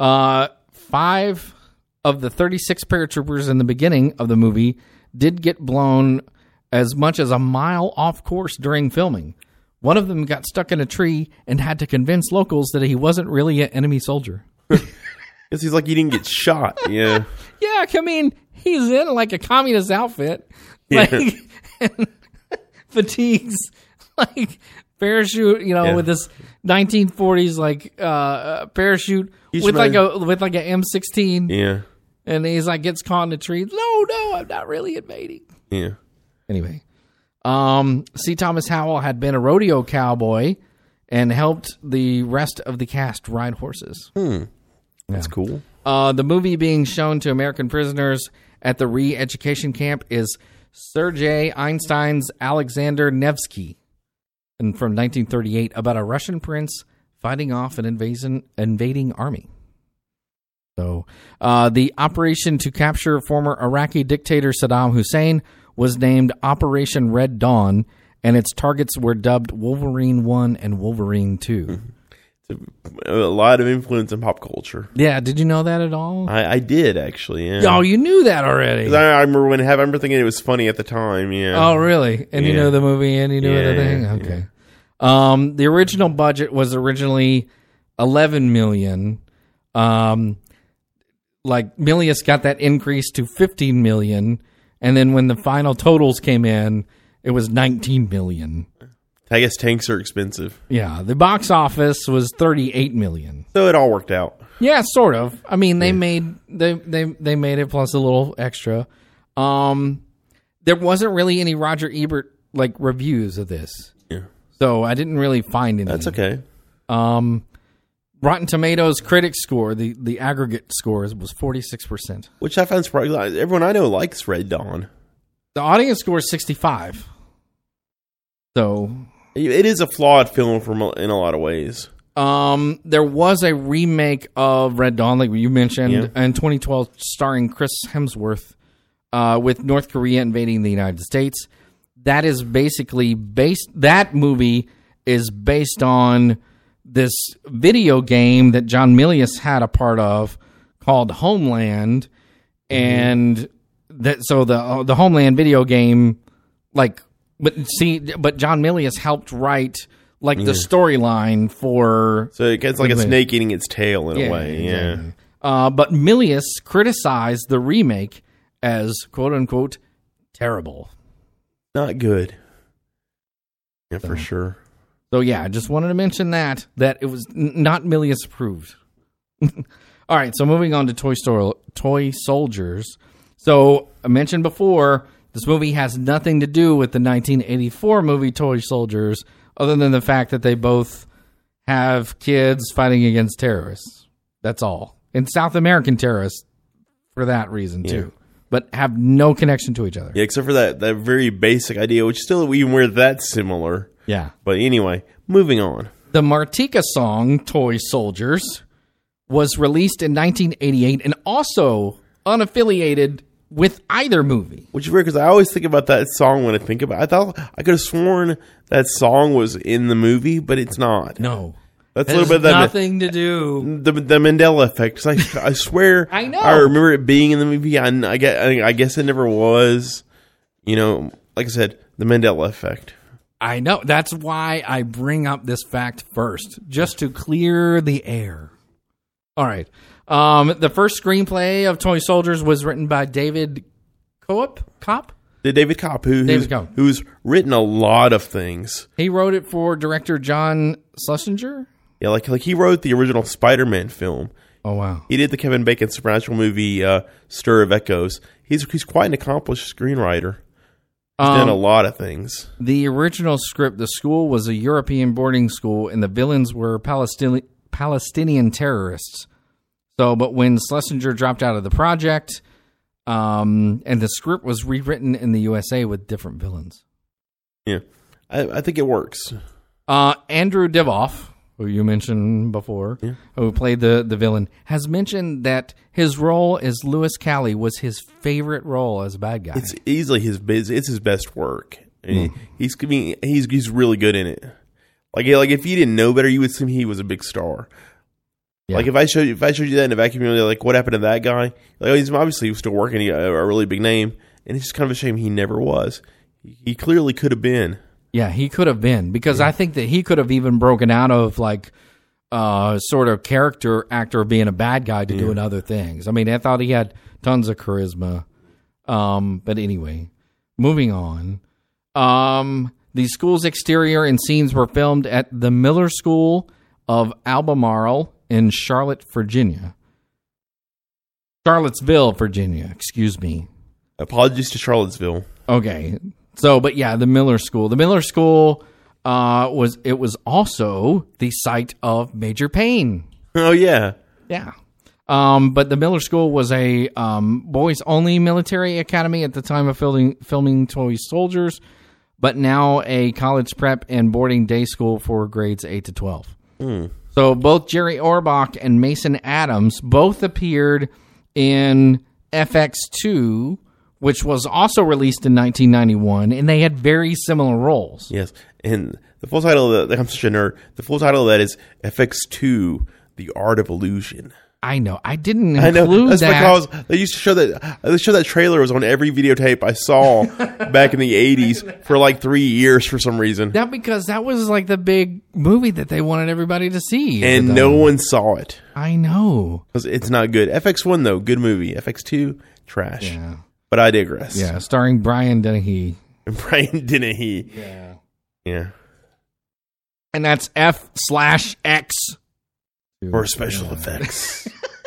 5 of the 36 paratroopers in the beginning of the movie did get blown as much as a mile off course during filming. One of them got stuck in a tree and had to convince locals that he wasn't really an enemy soldier. Because he's like, he didn't get shot. Yeah. Yeah, I mean, he's in like a communist outfit. Like, and fatigues, like parachute, with this 1940s like parachute with like a M16. Yeah. And he's like gets caught in a tree. No, I'm not really invading. Yeah. Anyway, C. Thomas Howell had been a rodeo cowboy and helped the rest of the cast ride horses. That's cool. The movie being shown to American prisoners at the re-education camp is Sergei Einstein's Alexander Nevsky, and from 1938, about a Russian prince fighting off an invading army. So, the operation to capture former Iraqi dictator Saddam Hussein was named Operation Red Dawn, and its targets were dubbed Wolverine 1 and Wolverine 2. A lot of influence in pop culture. Yeah, did you know that at all? I did, actually, yeah. Oh, you knew that already. I remember thinking it was funny at the time, yeah. Oh, really? And you know the movie and you knew everything? Okay. Yeah. The original budget was originally $11 million. Like, Milius got that increase to $15 million, and then when the final totals came in, it was $19 million. I guess tanks are expensive. Yeah, the box office was $38 million. So it all worked out. Yeah, sort of. I mean, they made it plus a little extra. There wasn't really any Roger Ebert like reviews of this. Yeah. So I didn't really find any. That's okay. Rotten Tomatoes critic score, the aggregate scores was 46%. Which I find surprising. Everyone I know likes Red Dawn. The audience score is 65. So it is a flawed film in a lot of ways. There was a remake of Red Dawn, like you mentioned, in 2012, starring Chris Hemsworth, with North Korea invading the United States. That is basically that movie is based on this video game that John Milius had a part of called Homeland, and the Homeland video game, like. But John Milius helped write like the storyline for. So it gets like a snake eating its tail in a way, exactly. But Milius criticized the remake as "quote unquote" terrible, not good. Yeah, for sure. So yeah, I just wanted to mention that it was not Milius approved. All right, so moving on to Toy Soldiers. So I mentioned before. This movie has nothing to do with the 1984 movie Toy Soldiers, other than the fact that they both have kids fighting against terrorists. That's all. And South American terrorists for that reason, too. But have no connection to each other. Yeah, except for that very basic idea, which still even where that's similar. Yeah. But anyway, moving on. The Martika song, Toy Soldiers, was released in 1988 and also unaffiliated with either movie. Which is weird because I always think about that song when I think about it. I thought I could have sworn that song was in the movie, but it's not. No. That's a little bit of that. Nothing to do. The Mandela effect. I swear I know. I remember it being in the movie. I guess it never was. Like I said, the Mandela effect. I know. That's why I bring up this fact first, just to clear the air. All right. The first screenplay of Toy Soldiers was written by David Kopp? David Kopp, who's written a lot of things. He wrote it for director John Schlesinger? Yeah, like he wrote the original Spider-Man film. Oh, wow. He did the Kevin Bacon supernatural movie, Stir of Echoes. He's quite an accomplished screenwriter. He's done a lot of things. The original script, the school was a European boarding school, and the villains were Palestinian terrorists. So, but when Schlesinger dropped out of the project, and the script was rewritten in the USA with different villains. Yeah, I think it works. Andrew Divoff, who you mentioned before, who played the villain, has mentioned that his role as Louis Cali was his favorite role as a bad guy. It's easily it's his best work. I mean, he's really good in it. Like if you didn't know better, you would assume he was a big star. Yeah. Like if I showed you that in a vacuum, you're like, what happened to that guy? Like, he's obviously still working, a really big name, and it's just kind of a shame he never was. He clearly could have been. Yeah, he could have been, because I think that he could have even broken out of like sort of character actor being a bad guy to doing other things. I mean, I thought he had tons of charisma. But anyway, moving on. The school's exterior and scenes were filmed at the Miller School of Albemarle in Charlottesville, Virginia. Excuse me. Apologies to Charlottesville. Okay. So, but yeah, the Miller School. The Miller School was also the site of Major Payne. Oh yeah. Yeah. But the Miller School was a boys-only military academy at the time of filming Toy Soldiers, but now a college prep and boarding day school for grades 8 to 12. So both Jerry Orbach and Mason Adams both appeared in FX2, which was also released in 1991, and they had very similar roles. Yes, and the full title of I'm such a nerd. The full title of that is FX2: The Art of Illusion. I know. I didn't include That's that. because they used to show that. They show that trailer was on every videotape I saw back in the 80s for like 3 years for some reason. That because that was like the big movie that they wanted everybody to see. And no one saw it. I know. Because it's not good. FX1, though, good movie. FX2, trash. Yeah. But I digress. Yeah, starring Brian Dennehy. And Brian Dennehy. Yeah. Yeah. And that's F/X. For special effects.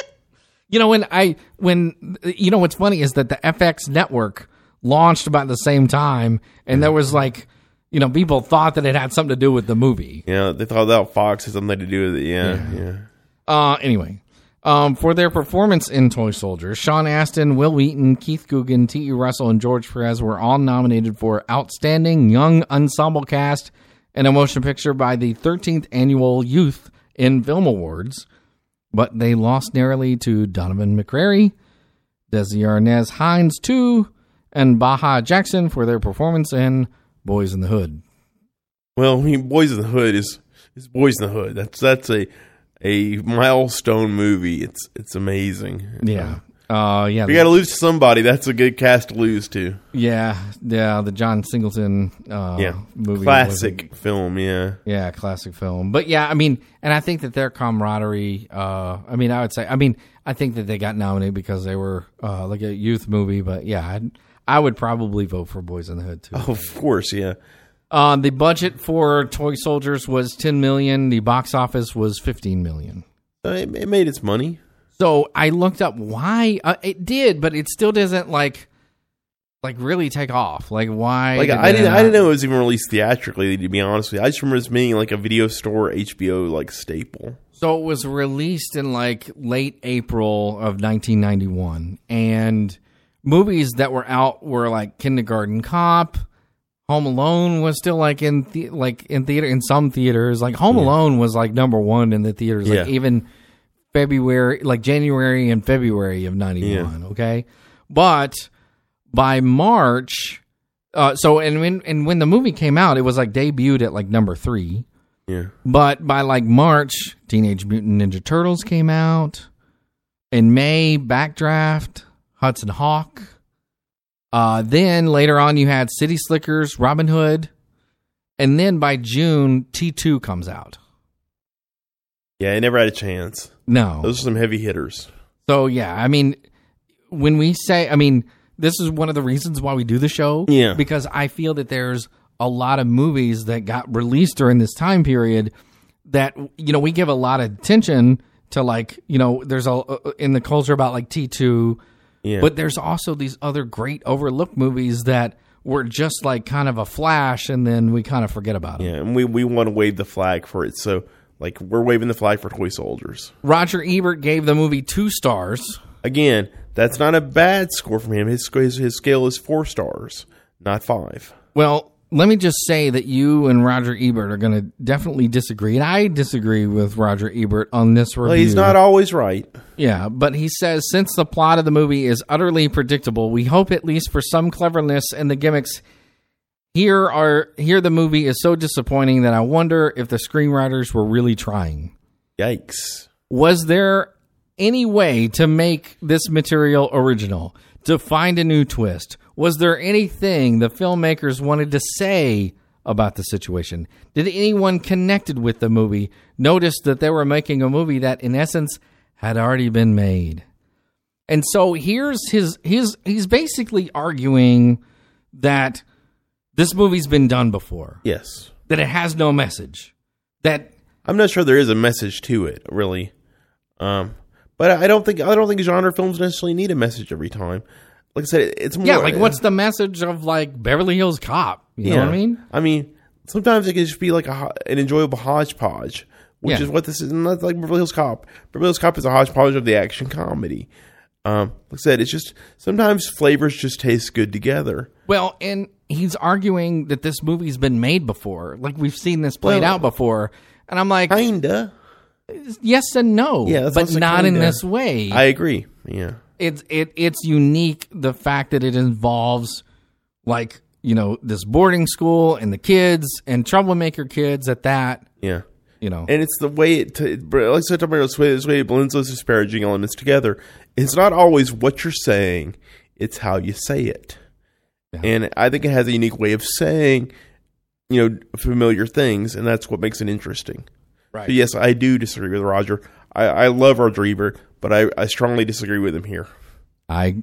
What's funny is that the FX network launched about the same time, and there was like, people thought that it had something to do with the movie. Yeah, they thought that Fox had something to do with it. Yeah. Anyway, for their performance in Toy Soldiers, Sean Astin, Will Wheaton, Keith Coogan, T.E. Russell, and George Perez were all nominated for Outstanding Young Ensemble Cast in a Motion Picture by the 13th Annual Youth in Film Awards, but they lost narrowly to Donovan McCrary, Desi Arnaz Hines II, and Baja Jackson for their performance in Boys in the Hood. Well, I mean, Boys in the Hood is Boys in the Hood. That's a milestone movie. It's amazing. Yeah. If you got to lose to somebody, that's a good cast to lose to. Yeah. The John Singleton movie. Classic film, yeah. Yeah, classic film. But yeah, I mean, and I think that their camaraderie, I think that they got nominated because they were like a youth movie, but yeah, I would probably vote for Boys in the Hood too. Oh, of course, yeah. The budget for Toy Soldiers was $10 million. The box office was $15 million. It made its money. So I looked up why it did, but it still doesn't like really take off. Like why? Like I didn't know it was even released theatrically. To be honest with you, I just remember it being like a video store HBO like staple. So it was released in like late April of 1991, and movies that were out were like Kindergarten Cop. Home Alone was still like in theater in some theaters. Like Home Alone was like number one in the theaters. Like even February, like January and February of 91. Okay, but by March, when the movie came out, it was like debuted at like number 3. Yeah. But by like March, Teenage Mutant Ninja Turtles came out. In May, Backdraft, Hudson Hawk. Then later on, you had City Slickers, Robin Hood, and then by June, T2 comes out. Yeah, it never had a chance. No. Those are some heavy hitters. So, yeah, I mean, when we say, this is one of the reasons why we do the show. Yeah. Because I feel that there's a lot of movies that got released during this time period that, we give a lot of attention to, like, there's in the culture about, like, T2. Yeah. But there's also these other great overlooked movies that were just, like, kind of a flash, and then we kind of forget about them. Yeah, and we want to wave the flag for it. So, Like, we're waving the flag for toy soldiers. Roger Ebert gave the movie 2 stars. Again, that's not a bad score from him. His scale is 4 stars, not 5. Well, let me just say that you and Roger Ebert are going to definitely disagree. And I disagree with Roger Ebert on this review. Well, he's not always right. Yeah, but he says, since the plot of the movie is utterly predictable, we hope at least for some cleverness in the gimmicks. Here the movie is so disappointing that I wonder if the screenwriters were really trying. Yikes. Was there any way to make this material original, to find a new twist? Was there anything the filmmakers wanted to say about the situation? Did anyone connected with the movie notice that they were making a movie that, in essence, had already been made? And so he's basically arguing that this movie's been done before. Yes. That it has no message. That I'm not sure there is a message to it, really. But I don't think genre films necessarily need a message every time. Like I said, it's more... Yeah, like what's the message of like Beverly Hills Cop? You know what I mean? I mean, sometimes it can just be like an enjoyable hodgepodge, which is what this is. Not like Beverly Hills Cop. Beverly Hills Cop is a hodgepodge of the action comedy. Like I said, it's just sometimes flavors just taste good together. Well, and he's arguing that this movie's been made before. Like, we've seen this played out before. And I'm like... Kinda. Yes and no. Yeah, but not in this way. I agree. Yeah. It's unique, the fact that it involves, like, you know, this boarding school and the kids and troublemaker kids at that. Yeah. You know. And it's the way like I said, this way it blends those disparaging elements together. It's not always what you're saying, it's how you say it. Yeah. And I think it has a unique way of saying, you know, familiar things, and that's what makes it interesting. Right. So yes, I do disagree with Roger. I love Roger Ebert, but I strongly disagree with him here. I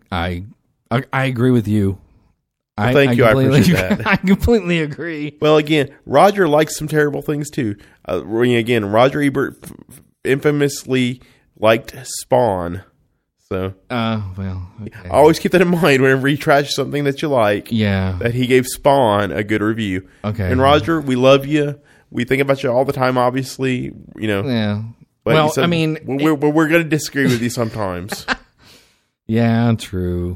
agree with you. Thank you. I appreciate that. I completely agree. Well, again, Roger likes some terrible things too. Again, Roger Ebert infamously liked Spawn. So, okay. I always keep that in mind whenever you trash something that you like. Yeah. That he gave Spawn a good review. Okay. And Roger, we love you. We think about you all the time, obviously. You know. Yeah. But well, I mean, we're going to disagree with you sometimes. Yeah, true.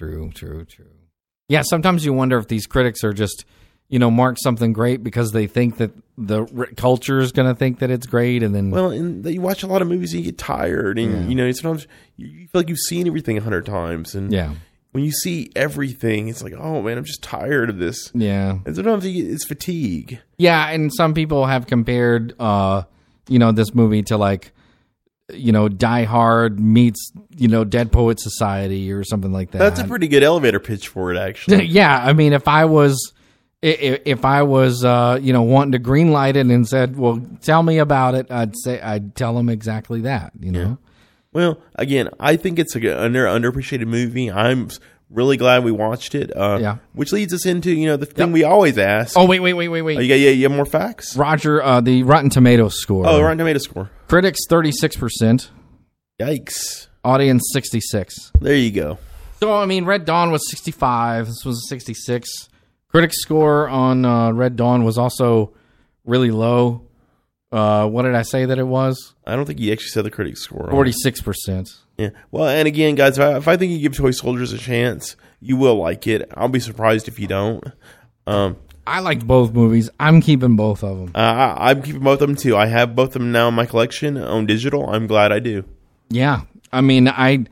Yeah, sometimes you wonder if these critics are just, you know, mark something great because they think that the culture is going to think that it's great, and then... Well, and you watch a lot of movies and you get tired, and, you know, sometimes you feel like you've seen everything 100 times, and when you see everything, it's like, oh, man, I'm just tired of this. Yeah. And sometimes it's fatigue. Yeah, and some people have compared, you know, this movie to, like, you know, Die Hard meets, you know, Dead Poet Society or something like that. That's a pretty good elevator pitch for it, actually. Yeah, I mean, if I was, you know, wanting to greenlight it and said, well, tell me about it, I'd tell them exactly that, you know? Yeah. Well, again, I think it's a underappreciated movie. I'm really glad we watched it. Which leads us into, you know, the thing we always ask. Oh, wait. You have more facts? Roger, the Rotten Tomatoes score. Oh, Rotten Tomatoes score. Critics, 36%. Yikes. Audience, 66. There you go. So, I mean, Red Dawn was 65. This was 66. Critics score on Red Dawn was also really low. What did I say that it was? I don't think you actually said the critics score. 46%. Yeah. Well, and again, guys, if I think you give Toy Soldiers a chance, you will like it. I'll be surprised if you don't. I liked both movies. I'm keeping both of them. I'm keeping both of them, too. I have both of them now in my collection on digital. I'm glad I do. Yeah. I mean, I'm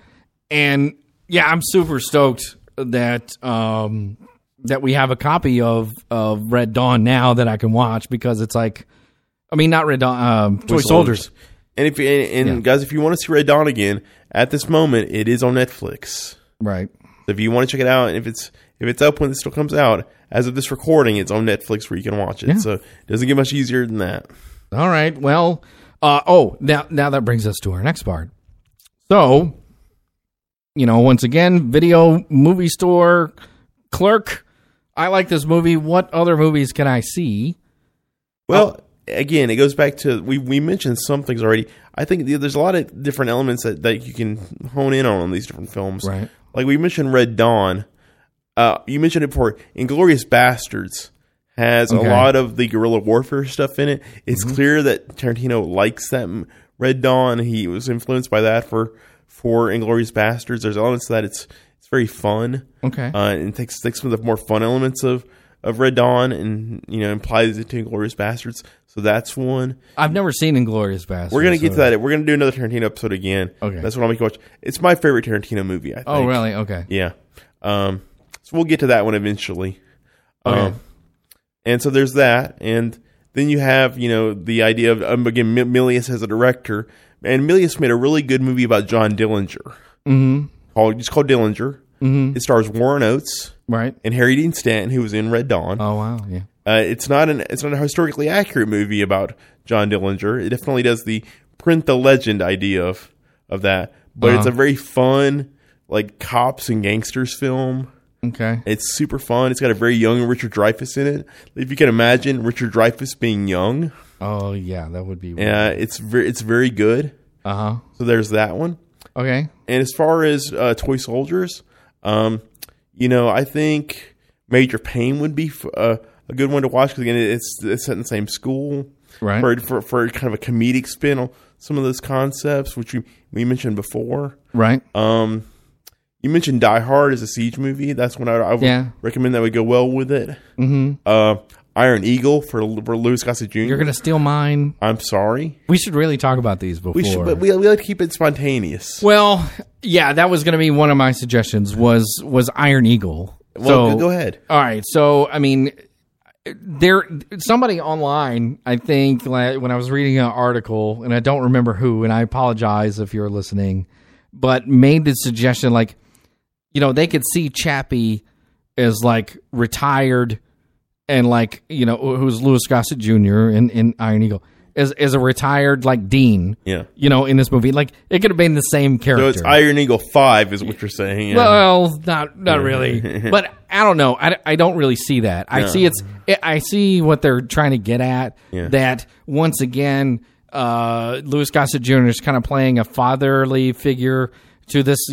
super stoked that that we have a copy of Red Dawn now that I can watch, because it's like, I mean, not Red Dawn, Toy Soldiers. And guys, if you want to see Red Dawn again, at this moment, it is on Netflix. Right. So if you want to check it out, and if it's up when it still comes out, as of this recording, it's on Netflix where you can watch it. Yeah. So it doesn't get much easier than that. All right. Well, now that brings us to our next part. So, you know, once again, video, movie store, Clerk. I like this movie. What other movies can I see? Well, again, it goes back to, we mentioned some things already. I think there's a lot of different elements that you can hone in on these different films. Right. Like we mentioned Red Dawn. You mentioned it before. Inglourious Bastards has Okay. a lot of the guerrilla warfare stuff in it. It's clear that Tarantino likes that Red Dawn. He was influenced by that for Inglourious Bastards. There's elements of that. It's very fun. Okay. And takes some of the more fun elements of Red Dawn and implies it to Inglourious Bastards. So that's one. I've never seen Inglourious Bastards. We're gonna get to that. We're gonna do another Tarantino episode again. Okay. That's what I'll make you watch. It's my favorite Tarantino movie. I think. Oh, really? Okay. Yeah. So we'll get to that one eventually. Okay. And so there's that, and then you have the idea of again Milius as a director, and Milius made a really good movie about John Dillinger. Mm-hmm. called Dillinger. Mm-hmm. It stars Warren Oates Right. and Harry Dean Stanton, who was in Red Dawn. Oh, wow. Yeah. It's not a historically accurate movie about John Dillinger. It definitely does the print the legend idea of that, but it's a very fun like cops and gangsters film. Okay. It's super fun. It's got a very young Richard Dreyfuss in it. If you can imagine Richard Dreyfuss being young, Oh, yeah. That would be. it's very good. Uh-huh. So there's that one. Okay. And as far as Toy Soldiers, I think Major Payne would be a good one to watch because again, it's set in the same school, Right. For kind of a comedic spin on some of those concepts, which we mentioned before. Right. You mentioned Die Hard as a siege movie. That's one I would recommend that would go well with it. Mm-hmm. Iron Eagle for Louis Gossett Jr. You're going to steal mine. I'm sorry. We should really talk about these before. We should, but we like to keep it spontaneous. Well, yeah, that was going to be one of my suggestions was Iron Eagle. Well, go ahead. All right. So, I mean, somebody online, I think, when I was reading an article, and I don't remember who, and I apologize if you're listening, but made the suggestion, like, they could see Chappie as, like, retired and, like, who's Louis Gossett Jr. in Iron Eagle, as a retired, like, dean, Yeah. in this movie. Like, it could have been the same character. So it's Iron Eagle 5 is what you're saying. Yeah. Well, not really, but I don't know. I don't really see that. I see what they're trying to get at. Yeah. That once again, Louis Gossett Jr. is kind of playing a fatherly figure to this,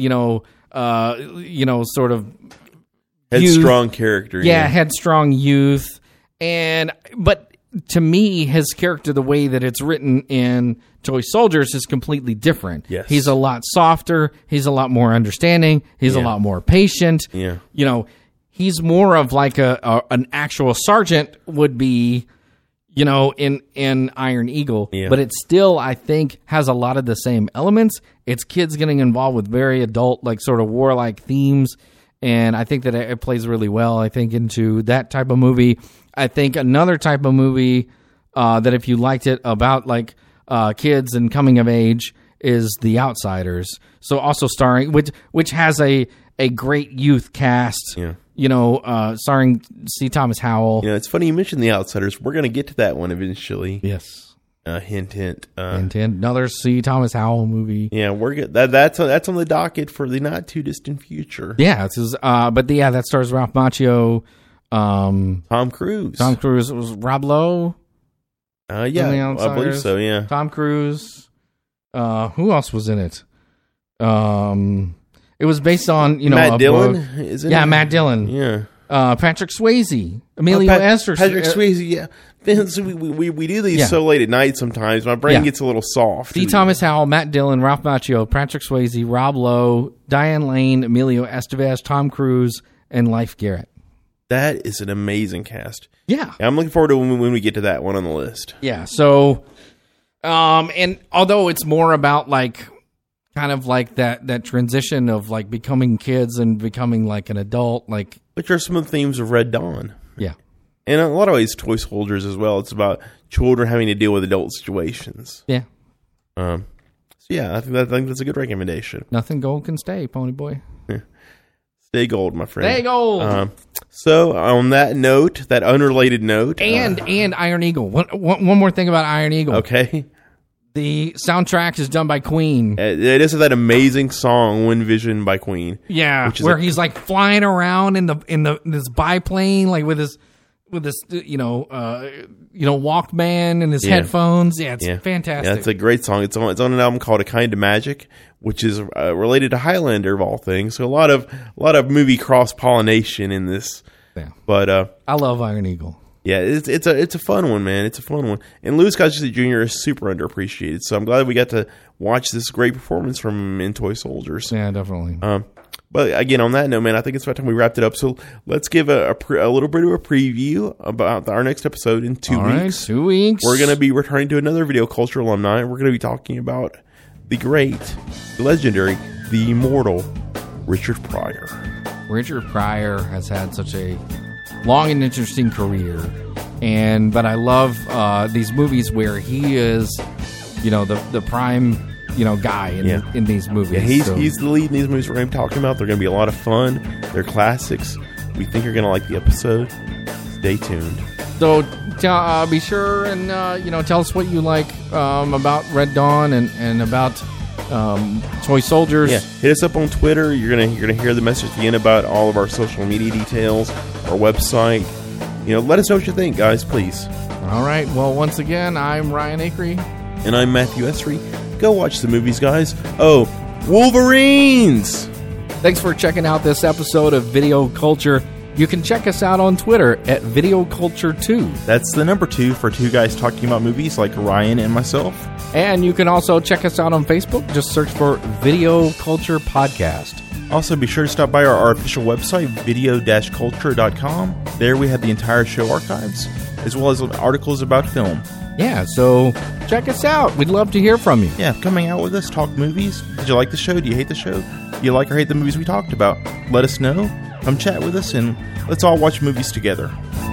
sort of headstrong character. yeah, headstrong youth, but to me, his character, the way that it's written in Toy Soldiers, is completely different. Yes. He's a lot softer. He's a lot more understanding. He's a lot more patient. Yeah. He's more of like an actual sergeant would be, in Iron Eagle. Yeah. But it still, I think, has a lot of the same elements. It's kids getting involved with very adult, like sort of warlike themes. And I think that it plays really well, I think, into that type of movie. I think another type of movie that if you liked it about like kids and coming of age is The Outsiders. So also starring, which has a great youth cast. Yeah. Starring C. Thomas Howell. It's funny you mentioned The Outsiders. We're going to get to that one eventually. Yes. Hint. And another C. Thomas Howell movie. Yeah, we're good. That's on the docket for the not too distant future. Yeah, that stars Ralph Macchio. Tom Cruise. Tom Cruise. It was Rob Lowe. Yeah, I believe so. Yeah. Tom Cruise. Who else was in it? It was based on Matt Dillon. book. Is it? Yeah, Matt Dillon. Yeah. Patrick Swayze. Emilio Esther. Patrick Swayze. Yeah. Vince, we do these so late at night sometimes. My brain gets a little soft. C. Thomas Howell, Matt Dillon, Ralph Macchio, Patrick Swayze, Rob Lowe, Diane Lane, Emilio Estevez, Tom Cruise, and Leif Garrett. That is an amazing cast. Yeah. I'm looking forward to when we get to that one on the list. Yeah. So, and although it's more about like kind of like that transition of like becoming kids and becoming like an adult, like, which are some of the themes of Red Dawn. Yeah. And in a lot of ways, Toy Soldiers as well. It's about children having to deal with adult situations. Yeah. So yeah, I think that's a good recommendation. Nothing gold can stay, Pony Boy. Stay gold, my friend. Stay gold. So on that note, that unrelated note, and Iron Eagle. One more thing about Iron Eagle. Okay. The soundtrack is done by Queen. It is that amazing song "Wind Vision" by Queen. Yeah, where he's like flying around in this biplane, like with his Walkman and his headphones. Yeah, it's fantastic. Yeah, it's a great song. It's on an album called "A Kind of Magic," which is related to Highlander of all things. So a lot of movie cross pollination in this. Yeah, but I love Iron Eagle. Yeah, it's a fun one, man. It's a fun one. And Louis Gossett Jr. is super underappreciated. So I'm glad we got to watch this great performance from him in Toy Soldiers. Yeah, definitely. But again, on that note, man, I think it's about time we wrapped it up. So let's give a little bit of a preview about our next episode in 2 weeks. All right, 2 weeks. We're going to be returning to another Video Culture alumni. We're going to be talking about the great, the legendary, the immortal Richard Pryor. Richard Pryor has had such a long and interesting career, but I love these movies where he is, the prime, guy in these movies. Yeah, he's the lead in these movies we're going to be talking about. They're going to be a lot of fun. They're classics. We think you're going to like the episode. Stay tuned. So be sure and tell us what you like about Red Dawn and about Toy Soldiers. Yeah, hit us up on Twitter. You're gonna hear the message at the end about all of our social media details, our website. Let us know what you think, guys, please. All right. Well, once again, I'm Ryan Acree. And I'm Matthew Esri. Go watch the movies, guys. Oh, Wolverines! Thanks for checking out this episode of Video Culture. You can check us out on Twitter at Video Culture 2. That's the number 2 for two guys talking about movies like Ryan and myself. And you can also check us out on Facebook. Just search for Video Culture Podcast. Also, be sure to stop by our official website, video-culture.com. There we have the entire show archives, as well as articles about film. Yeah, so check us out. We'd love to hear from you. Yeah, come hang out with us, talk movies. Did you like the show? Do you hate the show? Do you like or hate the movies we talked about? Let us know. Come chat with us, and let's all watch movies together.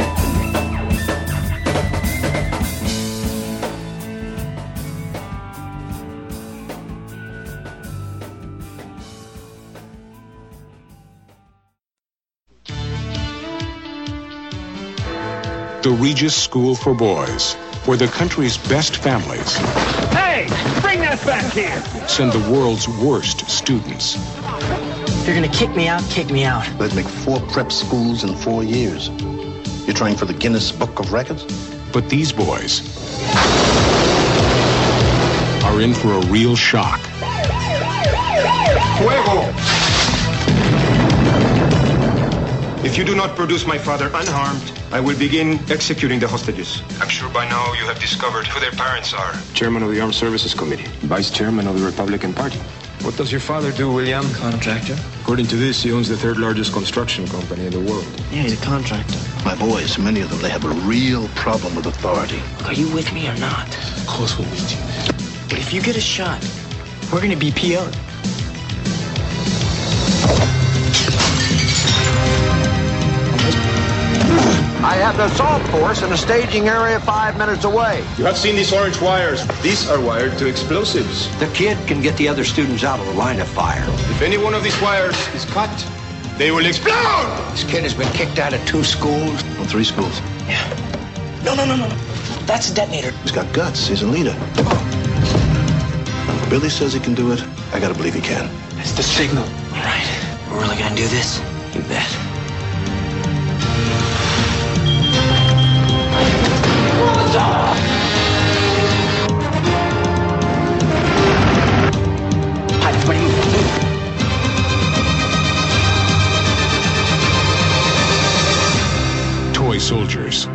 The Regis School for Boys, where the country's best families Hey, bring that back here. send the world's worst students. If you're gonna kick me out, kick me out. They'd make 4 prep schools in 4 years. You're trying for the Guinness Book of Records? But these boys are in for a real shock. Fuego! If you do not produce my father unharmed, I will begin executing the hostages. I'm sure by now you have discovered who their parents are. Chairman of the Armed Services Committee, Vice Chairman of the Republican Party. What does your father do, William? Contractor? According to this, he owns the 3rd largest construction company in the world. Yeah, he's a contractor. My boys, many of them, they have a real problem with authority. Are you with me or not? Of course we'll meet you. But if you get a shot, we're gonna be PO'd. I have the assault force in a staging area 5 minutes away. You have seen these orange wires. These are wired to explosives. The kid can get the other students out of the line of fire. If any one of these wires is cut, they will explode! This kid has been kicked out of 2 schools. Well, 3 schools. Yeah. No. That's a detonator. He's got guts. He's a leader. If Billy says he can do it, I gotta believe he can. That's the signal. All right. We're really gonna do this? You bet. Toy Soldiers.